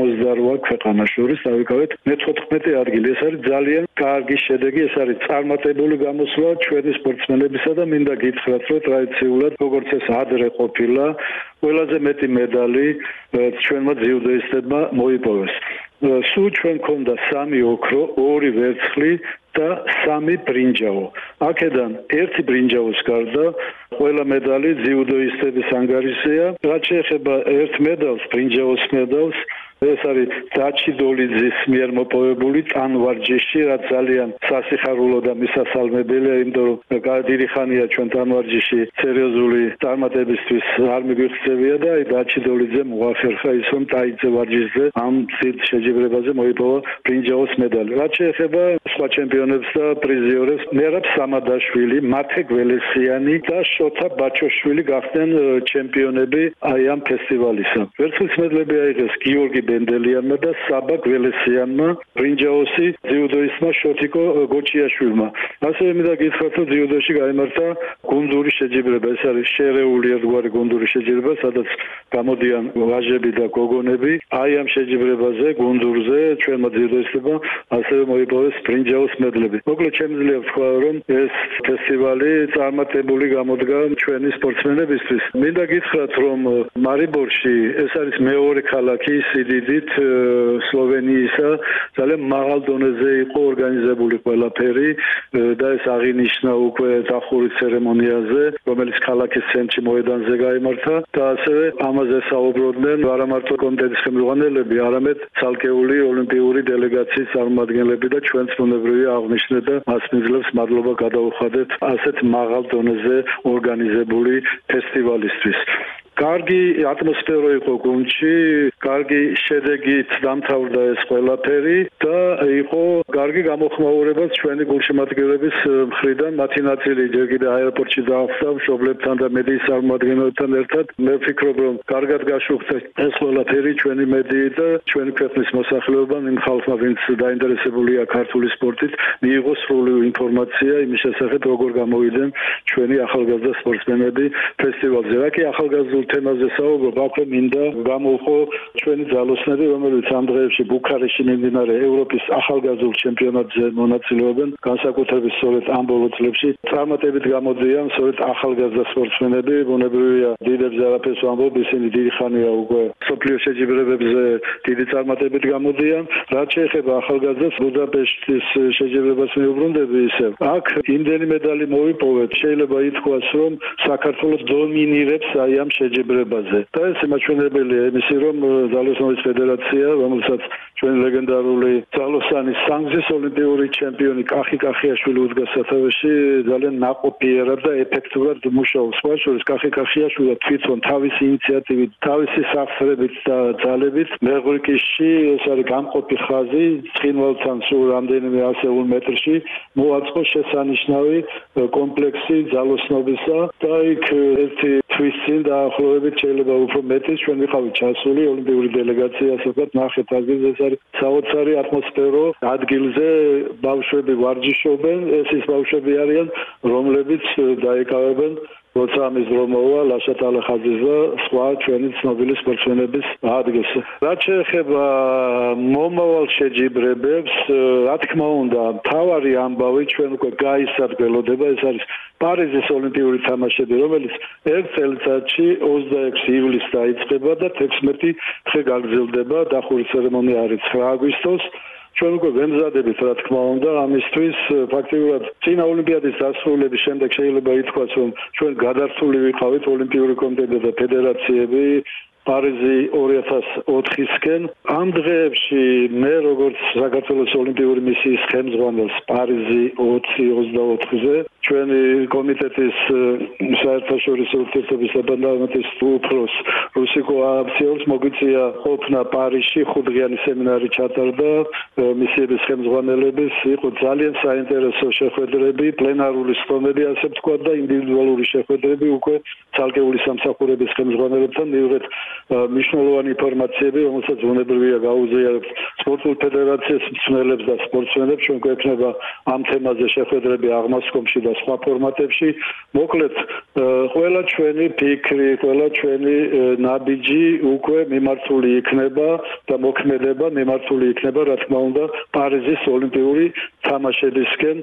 48 ქვეყანას შორის დავიკავეთ მე-14 ადგილი. ეს არის ძალიან კარგი შედეგი, ეს არის წარმატებული გამოსვლა ჩვენი სპორტსმენებისა და მინდა გითხრათ, რომ ტრადიციულად როგორც ეს ადრე ყოფილა, ყველაზე მეტი медали ჩვენმა ძიუდოისტებმა მოიპოვეს. სულ ჩვენ ქონდა 3 ოქრო, 2 ვერცხლი და 3 ბრინჯაო. აქედან 1 ბრინჯაოს გარდა ყველა медали ძიუდოისტების ანგარიშია. რაც შეეხება 1 медалს, ბრინჯაოს медалს, ეს არის დაჩი დოლიძის მიერ მოპოვებული ტანვარჯიში, რაც ძალიან სასიხარულო და მისასალმებელია, იმიტომ რომ დიდი ხანია ჩვენ ტანვარჯიში სერიოზული წარმატებისთვის არ მიგვიღწევია და დაჩი დოლიძე მოახერხა ის, რომ ტაიძე ვარჯიშზე ამ შეჯიბრებაზე მოიპოვა ბრინჯაოს медали. რაც შეეხება სხვა ჩემპიონებს და პრიზიორებს, მერაბ სამადაშვილი, მათე გველესიანი და შოთა ბაჩოშვილი გახდნენ ჩემპიონები აი ამ ფესტივალისა. ვერცხლის მედლები აიღეს გიორგი ბენდელიანმა და საბა გველესიანმა, ბრინჯაოსი ძიუდოისტმა შოთიკო გოჩიაშვილმა. ასევე მინდა გითხრათ, რომ ძიუდოში გაიმართა გუნდური შეჯიბრება. ეს არის შერეული ერთგვარი გუნდური შეჯიბრება, სადაც გამოდიან ვაჟები და გოგონები. აი ამ შეჯიბრებაზე, გუნდურზე ჩვენმა ძიუდოისტებმა ასევე მოიპოვეს ბრინჯაოს მედლები. მოკლედ შემიძლია ვთქვა, რომ ეს ფესტივალი წარმატებული გამოდგა ჩვენი სპორტსმენებისთვის. მინდა გითხრათ, რომ მარიბორში ეს არის მეორე ქალაქი სიდიდით სლოვენიისა, ძალიან მაღალ დონეზე იყო ორგანიზებული ყველაფერი და ეს აღინიშნა უკვე დახურვის ცერემონიაზე, რომელიც ქალაქის ცენტრში მოედანზე გაიმართა და ასევე ამაზე საუბრობდნენ არა მარტო კომიტეტის ხელმძღვანელები, არამედ ცალკეული ოლიმპიური დელეგაციის წარმომადგენლები და ჩვენც ბუნებრივია აღნიშნეთ და მას მიზნებს მადლობა გადაუხადეთ ასეთ მაღალ დონეზე ორგანიზებული ფესტივალისთვის. კარგი ატმოსფერო იყო გუნდში, კარგი შედეგით დამთავრდა ეს ყველაფერი და იყო კარგი გამოხმაურება ჩვენი გულშემატკივრების მხრიდან. მათი ნაწილი ჯერ კიდევ აეროპორტში დაახვდა მშობლებთან და მედიის წარმომადგენლებთან ერთად. მე ვფიქრობ, რომ კარგად გაშუქდა ეს ყველაფერი ჩვენი მედიი და ჩვენი ქვეყნის მოსახლეობა, იმ ხალხმა, ვინც დაინტერესებულია ქართული სპორტით, მიიღო სრული ინფორმაცია იმის შესახებ, როგორ გამოვიდნენ ჩვენი ახალგაზრდა სპორტსმენები ფესტივალზე. რა კი ახალგაზრდა თემაზე საუბრობ, აქვე მინდა გამოვხო ჩვენი ძალოსნები, რომელიც ამ დღეებში ბუქარესტში მიმდინარე ევროპის ახალგაზრდულ ჩემპიონატზე მონაწილეობენ, განსაკუთრებით სწორედ ამ ბოლო წლებში წარმატებით გამოდიან სწორედ ახალგაზრდა სპორტსმენები, ბუნებრივია დიდებს არაფერს ვამბობ, ისინი დიდი ხანია უკვე სოფლიო შეჯიბრებებზე დიდი წარმატებით გამოდიან. რაც შეეხება ახალგაზრდას, ბუდაპეშტის შეჯიბრებას მიუბრუნდები ისევ. აქ იმდენი медали მოიპოვეთ, შეიძლება ითქვას, რომ საქართველოს დომინირებს აი ამ შეჯიბრებაზე. და ეს იმაჩვენებელია იმისი, რომ ძალოსნობის ფედერაცია, რომელსაც ჩვენი ლეგენდარული ძალოსანი სანგზის ოლიმპიური ჩემპიონი კახი კახიაშვილი უდგას სათავეში, ძალიან ნაყოფიერად და ეფექტურად მუშაობს. სხვაშორის კახი კახიაშვილი თვითონ თავისი ინიციატივით, თავისი სახსრებით და ძალებით მეღრიკისში ეს არის გამყოფი ხაზი, ცხინვალთან სულ რამდენიმე ასეულ მეტრში მოაწყო შესანიშნავი კომპლექსი ძალოსნობისა და იქ ერთი თვის წინ დაახლოებით შეიძლება უფრო მეტი ჩვენ ვიყავით ჩასული ოლიმპიური დელეგაცია, ასე ვთქვათ, ნახეთ ადგილზე, ეს არის საოცარი ატმოსფერო ადგილზე, ბავშვები ვარჯიშობენ, ეს ის ბავშვები არიან, რომლებიც დაიკავებენ როცა ამის დრო მოვა ლაშა ტალახაძის და სხვა ჩვენი ცნობილი სპორტსმენების ადგილს. რაც შეეხება მომავალ შეჯიბრებებს, რა თქმა უნდა, მთავარი ამბავი ჩვენ უკვე გაისადგელოდება, ეს არის პარიზის ოლიმპიური თამაშები, რომელიც ერთ წელიწადში 26 ივლისს დაიწყება და 16 დღე გაგრძელდება. დახურვის ცერემონია არის 9 აგვისტოს. ჩვენ უკვე ვემზადებით, რა თქმა უნდა, ამისთვის ფაქტიურად წინა ოლიმპიადის დასრულების შემდეგ შეიძლება ითქვას, რომ ჩვენ გადართული ვიყავით ოლიმპიური კომიტეტი და ფედერაციები პარიზი 2004-ისკენ. ამ დღეებში მე როგორც საქართველოს ოლიმპიური მისიის ხელმძღვანელს პარიზი 2024-ზე ჩვენი კომიტეტის საერთაშორისო ურთიერთობების და პარლამენტის უფროს რუსიკო აბციელს მოგვიწია ყოფნა პარიზში, 5დღიანი სემინარი ჩატარდა მისიების ხელმძღვანელების, იყო ძალიან საინტერესო შეხვედრები, პლენარული სტომები, ასე ვთქვათ და ინდივიდუალური შეხვედრები უკვე ცალკეული სამსახურების ხელმძღვანელებთან მივიღეთ მნიშვნელოვანი ინფორმაციები, რომელსაც უნებრივია გაუზიარებთ სპორტულ ფედერაციას, მწვრთნელებს და სპორტსმენებს, ჩვენ გვექნება ამ თემაზე შეხვედრები აღმასკომში და სხვა ფორმატებში. მოკლედ, ყველა ჩვენი ფიქრი, ყველა ჩვენი ნაბიჯი უკვე მიმართული იქნება და მოქმედება მიმართული იქნება, რა თქმა უნდა, პარიზის ოლიმპიური თამაშებისკენ,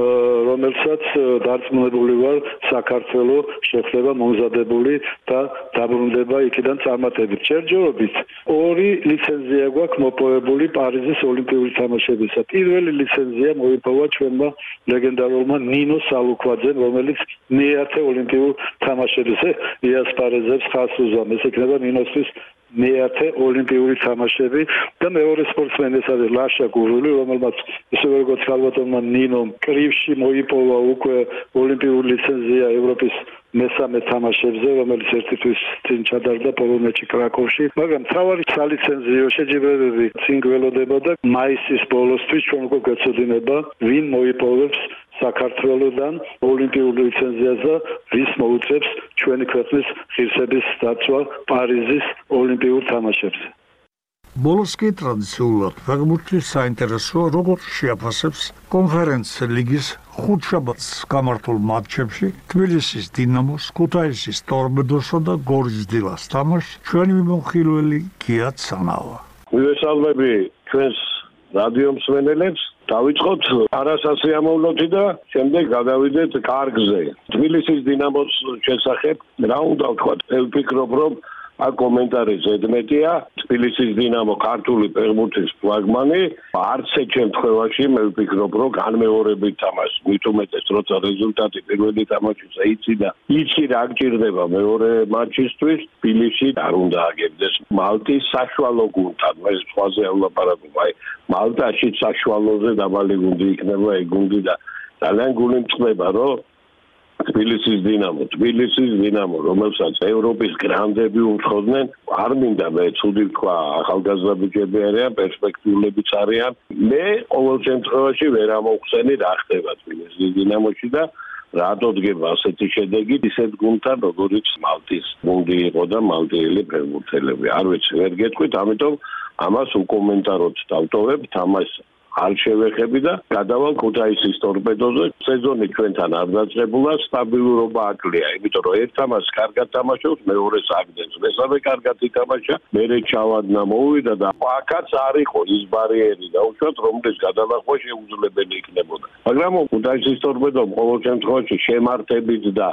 რომელსაც დარწმუნებული ვარ, საქართველოს შეხვდება მომზადებული და დაბრუნდება იქიდან წარმატებით. ჯერჯერობით 2 ლიცენზია გვაქვს მოპოვებული პარიზის ოლიმპიური თამაშებისა. პირველი ლიცენზია მოიპოვა ჩვენმა ლეგენდარულმა ნინო სალუქვაძემ, რომელიც მეათე ოლიმპიურ თამაშებზე იასპარეზებს ხაზს უზამს. ეს იქნება ნინოსთვის მეათე ოლიმპიური თამაშები და მეორე სპორტსმენი ეს არის ლაშა გურული, რომელმაც ისევე როგორც ქალბატონმა ნინომ კრივში მოიპოვა უკვე ოლიმპიური ლიცენზია ევროპის მესამე თამაშებზე, რომელიც ერთი თვის წინ ჩადარდა პოლონეთში კრაკოვში, მაგრამ თავარი სალიცენზიო შეჯიბრებები წინ გველოდებოდა მაისის ბოლოსთვის ჩვენ უკვე გვეცოდინება ვინ მოიპოვებს საქართველოსთან ოლიმპიურ ლიცენზიას და ვის მოუწევს ჩვენი ქვეყნის ღირსების დაცვა პარიზის ოლიმპიურ თამაშებზე. ბოლოს კი ტრადიციულად ფეხბურთის საინტერესოა, როგორ შეაფასებს კონფერენცია ლიგის ხუთშაბათს გამართულ მატჩებში თბილისის დინამოს, ქუთაისის ტორპედოსა და გორის დილას თამაშს ჩვენი მიმოხილველი გია ცანავა. მივესალმები ჩვენს რადიო მსმენელებს. დავიწყოთ არასასიამოვნოთი და შემდეგ გადავიდეთ კარგზე. თბილისის დინამოს შესახებ რა უნდა ვთქვათ? ვფიქრობ, რომ აქ კომენტარი ზედმეტია. თბილისის დინამო ქართული ფეხბურთის ფლაგმანი, არც ერთ შემთხვევაში მე ვფიქრობ, რომ განმეორებით თამაშს, მით უმეტეს როცა რეზულტატი პირველი თამაშისა იცი და იცი რა გჭირდება მეორე მატჩისთვის, თბილისში არ უნდა აგებდეს მალტის საშუალო გუნდთან. მე სხვაზე ავლაპარაკობ, აი მალტაში საშუალოზე დაბალი გუნდი იქნება ეგ გუნდი და ძალიან გული მწყდება, რომ თბილისის დინამო, რომელსაც ევროპის გრანდები უმხოდნენ, არ მინდა მე ცუდი თქვა, ახალგაზრდა ბიჭები არიან, პერსპექტიულებიც არიან. მე ყოველ შემთხვევაში ვერ ამოვხსენი რა ხდება თბილისის დინამოში და რატო დგება ასეთი შედეგი ისეთ გუნდთან, როგორც მალტის გუნდი იყო და მალტიელი ფეხბურთელები. არ ვიცი, ვერ გეტყვით, ამიტომ ამას უკომენტაროდ დავტოვებ, თამაშს არ შევეხები და გადავალ ქუთაისის ტორპედოზე. სეზონი ჩვენთან არ დაწყებულა, სტაბილურობა აკლია, იმიტომ რომ ერთ თამაშს კარგად თამაშობს, მეორეს აგდებს, მესამე კარგად ითამაშა, მერე ჩავადნა მოვიდა და აქაც არ იყო ის ბარიერი დაუშვათ, რომლის გადალახვა შეუძლებელი იქნებოდა. მაგრამ ქუთაისის ტორპედომ ყოველ შემთხვევაში შემართებით და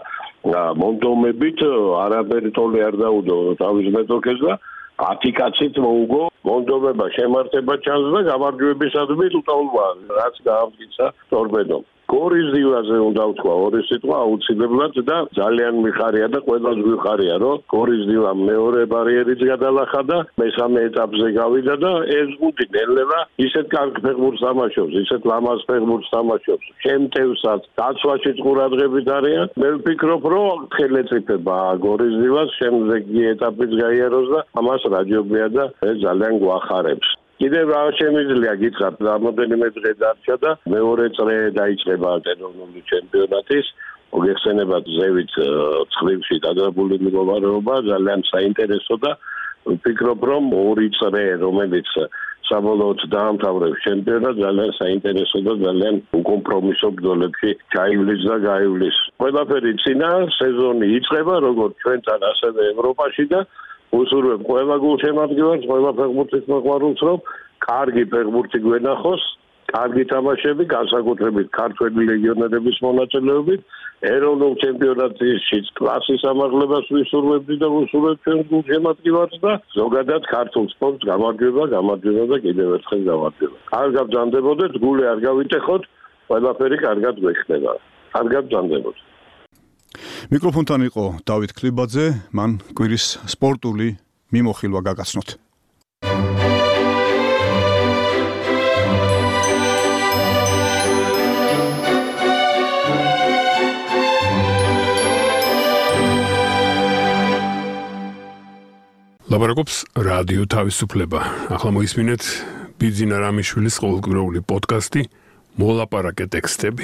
მონდომებით არაფერი თოლი არ დაუდო თავის მეტოქეს და 10 კაცით მოუგო მონდომება შემართება ჩანს და გამარჯვებისადმი უტოლვა რაც გაამტკიცა ტორპედომ. გორის დილაზე უნდა ვთქვა ორი სიტყვა აუცილებლად და ძალიან მიხარია და ყველას გვიხარია, რომ გორის დილა მეორე ბარიერიც გადალახა და მესამე ეტაპზე გავიდა და ეს გუნდი ნელ-ნელა ისეთ კარგ ფეხბურთს თამაშობს, ისეთ ლამაზ ფეხბურთს თამაშობს, შემთევსაც დაცვაში ყურადღებით არიან. მე ვფიქრობ, რომ ხელეწიფება გორის დილას შემდეგი ეტაპიც გაიაროს და ამას რაჯობია და ეს ძალიან გვახარებს. კიდევ რა შემიძლია გითხრათ, რამოდენიმე დღე დარჩა და მეორე წრე დაიწყება ეროვნული ჩემპიონატის. მოგეხსენებათ ზევით ცხრილში დადებული მდგომარეობა ძალიან საინტერესო და ვფიქრობ, რომ ორი წრე, რომელიც საბოლოოდ დაამთავრებს ჩემპიონატს, ძალიან საინტერესო და ძალიან უკომპრომისო ბრძოლებში ჩაივლის და გაივლის. ყველაფერი წინა სეზონი იწყება როგორც ჩვენთან, ასევე ევროპაში და უსურვებ ყველა გულშემატკივარს, ყველა ფეხბურთის მოყვარულს, რომ კარგი ფეხბურთი გვენახოს, კარგი თამაშები, განსაკუთრებით ქართველი ლეგიონერების მონაწილეობით, ეროვნულ ჩემპიონატშიც კლასის ამაღლებას ვისურვებდი და უსურვებ ჩვენ გულშემატკივარს და ზოგადად ქართულ სპორტს გამარჯვება და კიდევ ერთხელ გამარჯვება. არ გაბრძანდებოდეთ, გული არ გავიტეხოთ, ყველაფერი კარგად გვეხდება. არ გაბრძანდებოდეთ. მიკროფონთან იყო დავით ქლიბაძე, მან კვირის სპორტული მიმოხილვა გაგაცნოთ. ლაპარაკობს რადიო თავისუფლება. ახლა მოისმინეთ ბიძინა რამიშვილის ყოველკვირეული პოდკასტი მოლაპარაკე ტექსტები.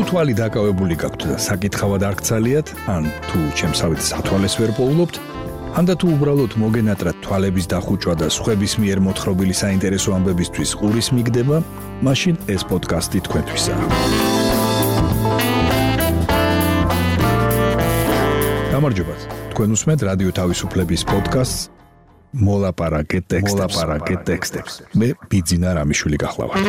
თვალი დაკავებული გაქვთ და საკითხავად არ გცალიათ, ან თუ ჩემსავით სათვალეს ვერ პოულობთ, ან და თუ უბრალოდ მოგენატრათ თვალების დახუჭვა და სხვების მიერ მოთხრობილი საინტერესო ამბებისთვის ყურის მიგდება, მაშინ ეს პოდკასტი თქვენთვისაა. გამარჯობათ. თქვენ უსმენთ რადიო თავისუფლების პოდკასტს მოლაპარაკე ტექსტებს. მე ბიძინა რამიშვილი გახლავართ.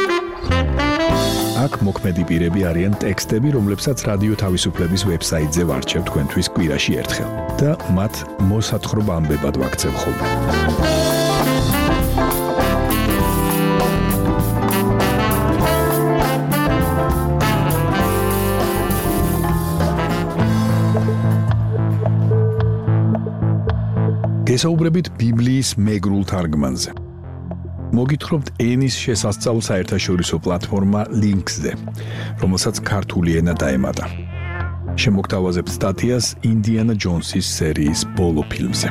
აქ მოქმედი პირები არიან ტექსტები, რომლებსაც რადიო თავისუფლების ვებსაიტზე ვარჩევ თქვენთვის კვირაში ერთხელ და მათ მოსათხრობ ამბებად ვაქცევ ხოლმე. გესაუბრებით ბიბლიის მეგრულ თარგმანზე. მოგითხრობთ ენის შესასწავლ საერთაშორისო პლატფორმა Links-ზე, რომელსაც ქართული ენა დაემატა. შემოგთავაზებთ სტატიას ინდიანა ჯონსის სერიის ბოლო ფილმზე.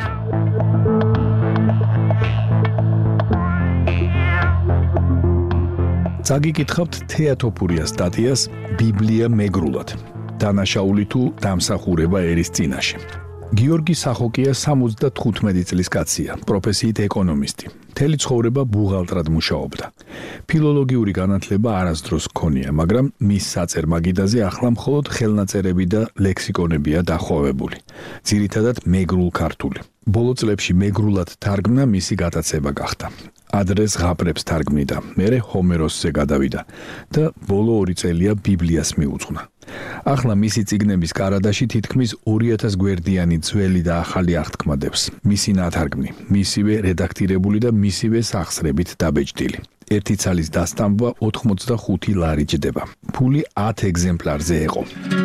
წაგიკითხავთ თეატოფურიას სტატიას ბიბლია მეგრულად. დანაშაული თუ დამსახურება ერის წინაშე. გიორგი სახოკია 75 წლის კაცია, პროფესიით ეკონომისტი. მთელი ცხოვრება ბუღალტრად მუშაობდა. ფილოლოგიური განათლება არასდროს ჰქონია, მაგრამ მის საწერ მაგიდაზე ახლა მხოლოდ ხელნაწერები და ლექსიკონებია დახოვებული. ძირითადად მეგრულ ქართული. ბოლო წლებში მეგრულად თარგმნა მისი გატაცება გახდა. ადრე ზღაპრებს თარგმნიდა, მერე ჰომეროსზე გადავიდა და ბოლო 2 წელია ბიბლიას მიუძღვნა. ახლა მისი წიგნების კარადაში თითქმის 2000 გვერდიანი ძველი და ახალი აღთქმადებს. მისი ნათარგმნი, მისივე რედაქტირებული და მისივე სახსრებით დაბეჭდილი. ერთი ცალის დასტამბვა 85 ლარი ჯდება. ფული 10 ეგზემპლარზე ეყო.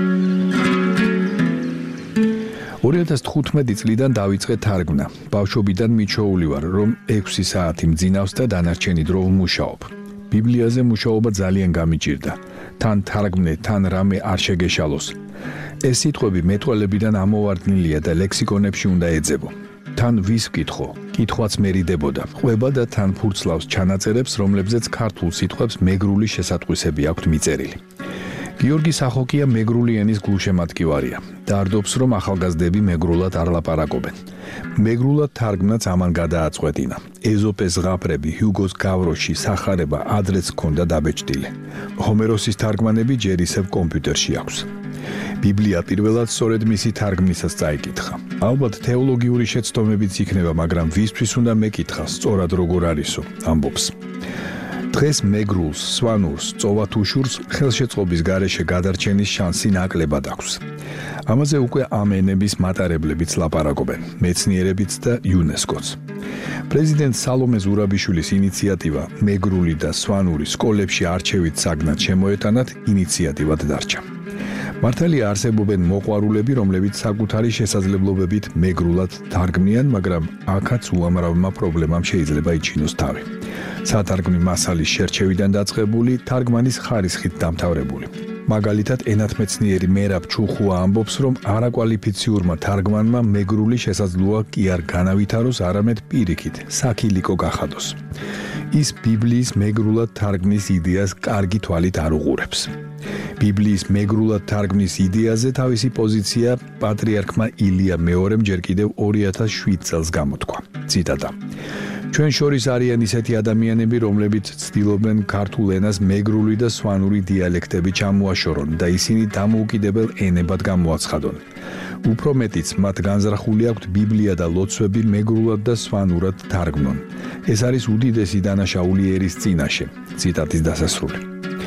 2015 წლიდან დავიწყე თარგმნა. ბავშვობიდან მიჩვეული ვარ, რომ 6 საათი მძინავს და დანარჩენი დრო ვმუშაობ. ბიბლიაზე მუშაობა ძალიან გამიჭირდა. თან თარგმნე, თან რამე არ შეგეშალოს. ეს სიტყვები მეტყველებიდან ამოვარდნილია და ლექსიკონებში უნდა ეძებო. თან ვის ვკითხო, კითხვაც მერიდებოდა. ყვება და თან ფურცლავს ჩანაწერებს, რომლებზეც ქართულ სიტყვებს მეგრული შესატყვისები აქვთ მიწერილი. გიორგი სახოკია მეგრული ენის გულშემატკივარია. დარდობს, რომ ახალგაზრდები მეგრულად არ ლაპარაკობენ. მეგრულად თარგმნაც ამან გადააწყვეტინა. ეზოპეს ზღაპრები, ჰიუგოს გავროში, სახარება ადრეც ჰქონდა დაბეჭდილი. ჰომეროსის თარგმანები ჯერ ისევ კომპიუტერში აქვს. ბიბლია პირველად სწორედ მისი თარგმნისას წაიკითხა. ალბათ თეოლოგიური შეცდომებიც იქნება, მაგრამ ვისთვის უნდა მეკითხა, სწორად როგორ არისო, ამბობს. დღეს მეგრულს, სვანურს, წოვათუშურს ხელშეწყობის გარეშე გადარჩენის შანსი ნაკლებად აქვს. ამაზე უკვე ამ ენების მატარებლებიც ლაპარაკობენ, მეცნიერებიც და იუნესკოც. პრეზიდენტ სალომე ზურაბიშვილის ინიციატივა მეგრული და სვანური სკოლებში არჩევით საგნად შემოეტანათ ინიციატივად დარჩა. მართალია არსებობენ მოყვარულები, რომლებიც საკუთარი შესაძლებლობებით მეგრულად თარგმნიან, მაგრამ აქაც უამრავმა პრობლემამ შეიძლება იჩინოს თავი. სათარგმნი მასალის შერჩევიდან დაწყებული, თარგმანის ხარისხით დამთავრებული. მაგალითად, ენათმეცნიერი მერაბ ჩუხუა ამბობს, რომ არაკვალიფიციურმა თარგმანმა მეგრული შესაძლოა კი არ განავითაროს, არამედ პირიქით, საქილიკო გახადოს. ის ბიბლიის მეგრულად თარგმნის იდეას კარგი თვალით არ უყურებს. ბიბლიის მეგრულად თარგმნის იდეაზე თავისი პოზიცია პატრიარქმა ილია მეორემ ჯერ კიდევ 2007 წელს გამოთქვა. ციტატა: ჩვენ შორის არიან ისეთი ადამიანები, რომლებიც ცდილობენ ქართულ ენას მეგრული და სვანური დიალექტები ჩამოაშორონ და ისინი დამოუკიდებელ ენებად გამოაცხადონ. უფრო მეტიც, მათ განზრახული აქვთ ბიბლია და ლოცვები მეგრულად და სვანურად თარგმნონ. ეს არის უდიდესი დანაშაული ერის წინაშე. ციტატის დასასრული.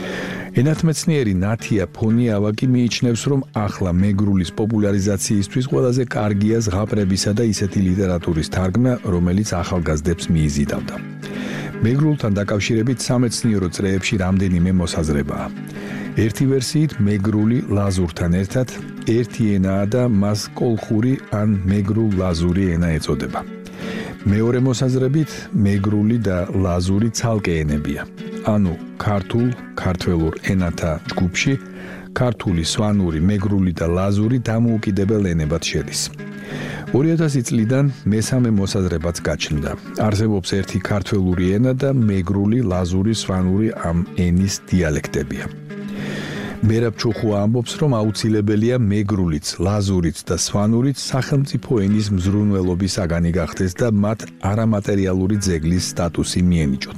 ენათმეცნიერი ნათია ფონიავაკი მიიჩნევს, რომ ახლა მეგრულის პოპულარიზაციისთვის ყველაზე კარგია ზღაპრებისა და ისეთი ლიტერატურის თარგმნა, რომელიც ახალგაზრდებს მიიზიდავდა. მეგრულთან დაკავშირებით სამეცნიერო წრეებში რამდენიმე მოსაზრებაა. ერთი ვერსიით მეგრული ლაზურთან ერთად ერთი ენაა და მას კოლხური ან მეგრულ-ლაზური ენა ეწოდება. მეორე მოსაზრებით მეგრული და ლაზური ცალკე ენებია. ანუ ქართულ, ქართველურ ენათა ჯგუფში ქართული, სვანური, მეგრული და ლაზური დამოუკიდებელ ენებად შედის. 2000 წლიდან მესამე მოსაზრებაც გაჩნდა. არსებობს ერთი ქართველური ენა და მეგრული, ლაზური, სვანური ამ ენის დიალექტებია. მერაბ ჩუხუა ამბობს, რომ აუცილებელია მეგრულიც, ლაზურიც და სვანურიც სახელმწიფო ენის მზრუნველობის საგანი გახდეს და მათ არამატერიალური ძეგლის სტატუსი მიენიჭოთ.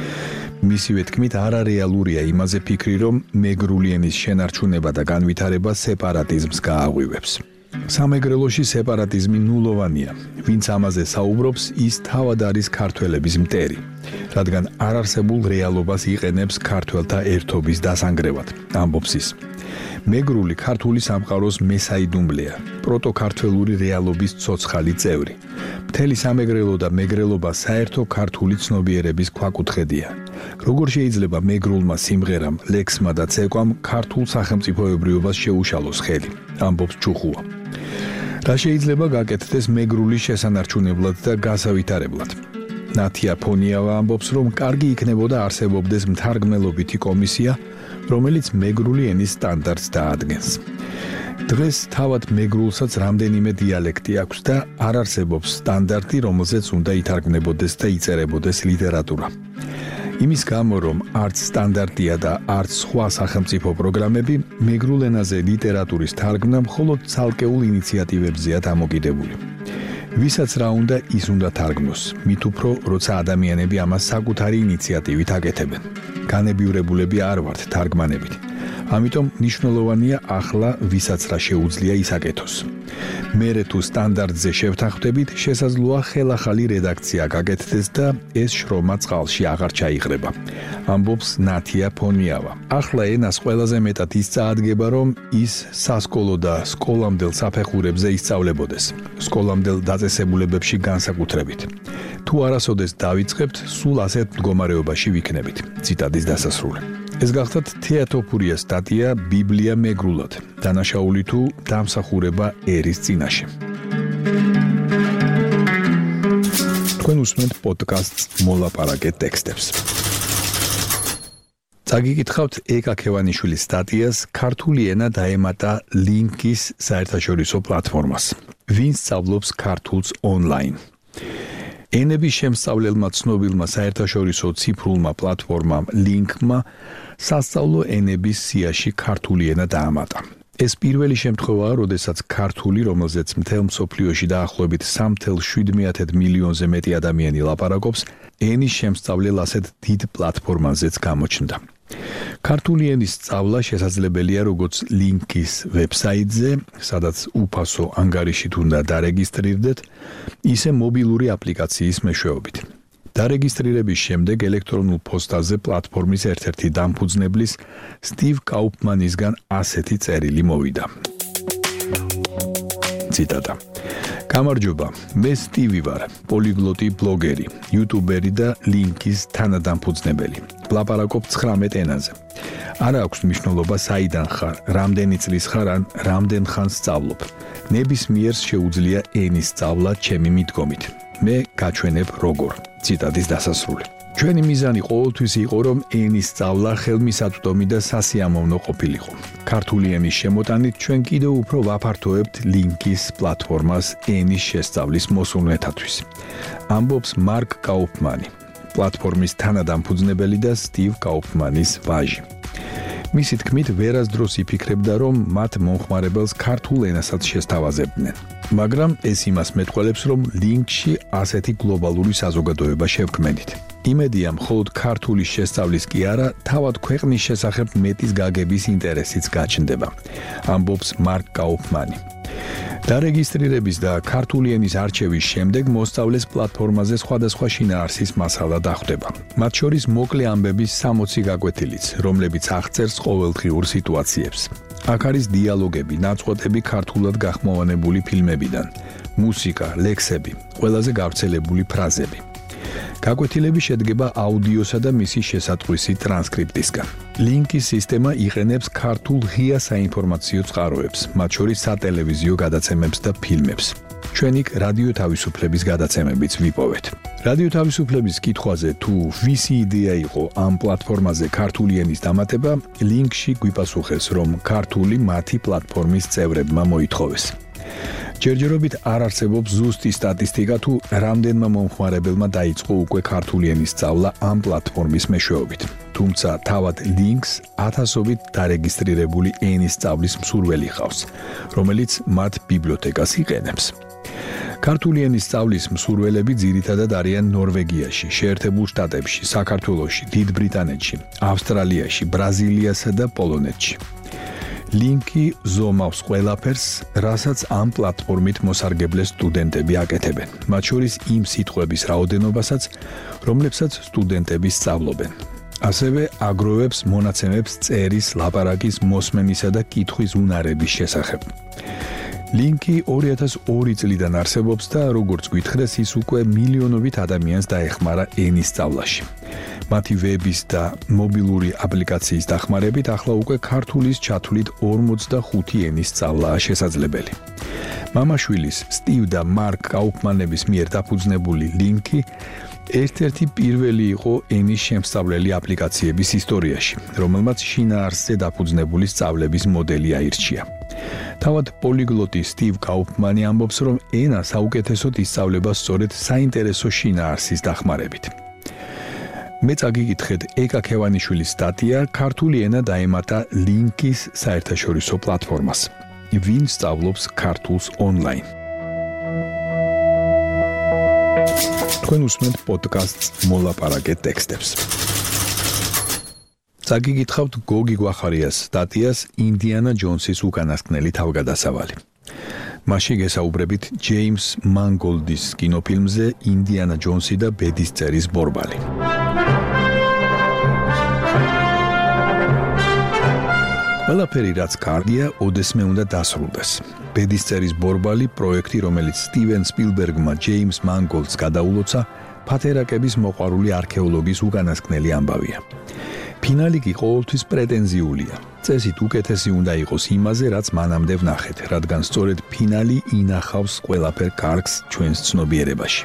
მისივე თქმით, არარეალურია იმაზე ფიქრი, რომ მეგრული ენის შენარჩუნება და განვითარება სეპარატიზმს გააღვივებს. სამეგრელოში სეპარატიზმი ნულოვანია. ვინც ამაზე საუბრობს, ის თავად არის ქართველების მტერი, რადგან არარსებულ რეალობას იყენებს ქართველთა ერთობის დასანგრევად, ამბობს ის. მეგრული ქართული სამყაროს მესაიდუმლეა, პროტოქართველური რეალობის ცოცხალი წევრი. მთელი სამეგრელო და მეგრელობა საერთო ქართული ცნობიერების ქვაკუთხედია. როგორ შეიძლება მეგრულმა სიმღერამ, ლექსმა და ცეკვამ ქართულ სახელმწიფოებრიობას შეუშალოს ხელი, ამბობს ჩუხუა. რა შეიძლება გაკეთდეს მეგრული შესანარჩუნებლად და გასავითარებლად? ნათია ფონიავა ამბობს, რომ კარგი იქნებოდა არსებობდეს მთარგმნელობითი კომისია, რომელიც მეგრული ენის სტანდარტს დაადგენს. დღეს თავად მეგრულსაც რამდენიმე დიალექტი აქვს და არ არსებობს სტანდარტი, რომელზეც უნდა ითარგმნებოდეს და იწერებოდეს ლიტერატურა. იმის გამო, რომ არც სტანდარტია და არც სხვა სახელმწიფო პროგრამები, მეგრულ ენაზე ლიტერატურის თარგმნა მხოლოდ ცალკეულ ინიციატივებზეა დამოკიდებული. ვისაც რა უნდა, ის უნდა თარგმნოს, მით უფრო, როცა ადამიანები ამას საკუთარი ინიციატივით აკეთებენ. განებიურებულები არ ვართ თარგმანებით. ამიტომ მნიშვნელოვანია ახლა ვისაც რა შეუძლია ის აკეთოს. მერე თუ სტანდარტზე შევთანხმდებით, შესაძლოა ხელახალი რედაქცია გაკეთდეს და ეს შრომა წყალში აღარ ჩაიღრება, ამბობს ნათია ფონიავა. ახლა ენას ყველაზე მეტად ის წაადგება, რომ ის სასკოლო და სკოლამდელ საფეხურებზე ისწავლებოდეს, სკოლამდელ დაწესებულებებში განსაკუთრებით. თუ არასოდეს დავიწყებთ, სულ ასეთ მდგომარეობაში ვიქნებით. ციტატის დასასრული. ეს გახლავთ თეატოფურიას სტატია ბიბლია მეგრულად, დანაშაული თუ დამსახურება ერის წინაშე. თქვენ უსმენთ პოდკასტს მოლაპარაკე ტექსტებს. წაგიკითხავთ ეკა ქევანიშვილის სტატიას ქართული ენა დაემატა ლინკის საერთაშორისო პლატფორმას. ვინ სწავლობს ქართულს ონლაინ? ენების შემსწავლელმა ცნობილმა საერთაშორისო ციფრულმა პლატფორმამ ლინკმა სასწავლო ენების სიაში ქართული ენა დაამატა. ეს პირველი შემთხვევაა, როდესაც ქართული, რომელზეც მთელ მსოფლიოში დაახლოებით 3.7 მილიონზე მეტი ადამიანი ლაპარაკობს, ენის შემსწავლელ ასეთ დიდ პლატფორმაზეც გამოჩნდა. ქართული ენის სწავლა შესაძლებელია როგორც ლინკის ვებსაიტზე, სადაც უფასო ანგარიშით უნდა დარეგისტრირდეთ, ისე მობილური აპლიკაციის მეშვეობით. დარეგისტრირების შემდეგ ელექტრონულ პოსტაზე პლატფორმის ერთ-ერთი დამფუძნებლის სტივ კაუფმანისგან ასეთი წერილი მოვიდა. ციტატა. გამარჯობა, მე სტივი ვარ, პოლიგლოტი ბლოგერი, იუტუბერი და ლინკის თანადამფუძნებელი. ვლაპარაკობ 19 ენაზე. არ აქვს მნიშვნელობა საიდან ხარ, რამდენი წლის ხარ ან რამდენ ხანს სწავლობ. ნებისმიერს შეუძლია ენის სწავლა ჩემი მიდგომით. მე გაჩვენებ როგორ. ციტატის დასასრული. ჩვენი მიზანი ყოველთვის იყო, რომ ენის სწავლა ხელმისაწვდომი და სასიამოვნო ყოფილიყო. ქართული ენის შემოტანით ჩვენ კიდევ უფრო ვაფართოებთ ლინკის პლატფორმას ენის შესწავლის მოსურნეთათვის. ამბობს მარკ კაუფმანი, პლატფორმის თანადამფუძნებელი და სტივ კაუფმანის ვაჟი. მისი თქმით, ვერასდროს იფიქრებდა, რომ მათ მომხმარებელს ქართულ ენასაც შესთავაზებდნენ. მაგრამ ეს იმას მეტყველებს, რომ ლინკში ასეთი გლობალური საზოგადოება შევქმნით. იმედია, მხოლოდ ქართული შესწავლის კი არა, თავად ქვეყნის შესახებ მეტის გაგების ინტერესიც გაჩნდება, ამბობს მარკ კაუფმანი. დარეგისტრირების და ქართული ენის არჩევის შემდეგ მოსწავლეს პლატფორმაზე სხვადასხვა შინაარსის მასალა დახვდება. მათ შორის მოკლე ამბების 60 გაკვეთილიც, რომლებიც აღწერს ყოველდღიურ სიტუაციებს. აქ არის დიალოგები, ნაწყვეტები ქართულად გახმოვანებული ფილმებიდან, მუსიკა, ლექსები, ყველაზე გავრცელებული ფრაზები. გაკვეთილები შედგება აუდიოსა და მისი შესატყვისი ტრანსკრიპტისგან. ლინკის სისტემა იყენებს ქართულ ღია საინფორმაციო წყაროებს, მათ შორის სატელევიზიო გადაცემებს და ფილმებს. ჩვენ იქ რადიო თავისუფლების გადაცემებიც ვიპოვეთ. რადიო თავისუფლების კითხვაზე, თუ ვისი იდეა იყო ამ პლატფორმაზე ქართული ენის დამატება, ლინკში გვიპასუხეს, რომ ქართული მათი პლატფორმის წევრებმა მოითხოვეს. ჯერჯერობით არ არსებობს ზუსტი სტატისტიკა თუ რამდენმა მომხმარებელმა დაიწყო უკვე ქართული ენის სწავლა ამ პლატფორმის მეშვეობით. თუმცა თავად ლინკს ათასობით დარეგისტრირებული ენის სწავლის მსურველი ჰყავს, რომელიც მათ ბიბლიოთეკას იყენებს. ქართული ენის სწავლის მსურველები ძირითადად არიან ნორვეგიაში, შეერთებულ შტატებში, საქართველოში, დიდ ბრიტანეთში, ავსტრალიაში, ბრაზილიასა და პოლონეთში. ლინკი ზომავს ყველაფერს, რასაც ამ პლატფორმით მოსარგებლე სტუდენტები აკეთებენ, მათ შორის იმ სიტყვების რაოდენობასაც, რომლებსაც სტუდენტები სწავლობენ. ასევე აგროვებს მონაცემებს წერის, ლაპარაკის, მოსმენისა და კითხვის უნარების შესახებ. ლინკი 2002 წლიდან არსებობს და როგორც გითხრეს, ის უკვე მილიონობით ადამიანს დაეხმარა ენის სწავლაში. მათი ვების და მობილური აპლიკაციის დახმარებით ახლა უკვე ქართულის ჩათვლით 45 ენის სწავლაა შესაძლებელი. მამაშვილის სტივ და მარკ კაუფმანების მიერ დაფუძნებული ლინკი ერთ-ერთი პირველი იყო ენის შემსწავლელი აპლიკაციების ისტორიაში, რომელმაც შინაარსზე დაფუძნებული სწავლების მოდელი აირჩია. თავად პოლიგლოტი სტივ კაუფმანი ამბობს, რომ ენა საუკეთესოდ ისწავლება სწორედ საინტერესო შინაარსის დახმარებით. მე წაგიკითხეთ ეკა ქევანიშვილის სტატია ქართული ენა დაემატა ლინკის საერთაშორისო პლატფორმას. ვინ სწავლობს ქართულს ონლაინ? თქვენ უსმენთ პოდკასტს მოლაპარაკე ტექსტებს. წაგიკითხავთ გოგი გვახარიას სტატიას ინდიანა ჯონსის უკანასკნელი თავგადასავალი. მასში გესაუბრებით ჯეიმს მანგოლდის კინოფილმზე ინდიანა ჯონსი და ბედის წერის ბორბალი. ყველაფერი რაც კარგია, ოდესმე უნდა დასრულდეს. ბედის წერის ბორბალი პროექტი, რომელიც სტივენ სპილბერგმა ჯეიმს მანგოლდს გადაულოცა, ფათერაკების მოყვარული არქეოლოგის უკანასკნელი ამბავია. ფინალი კი ყოველთვის პრეტენზიულია. წესით უკეთესი უნდა იყოს იმაზე, რაც მანამდე ვნახეთ, რადგან სწორედ ფინალი ინახავს ყველაფერ კარგს ჩვენს ცნობიერებაში.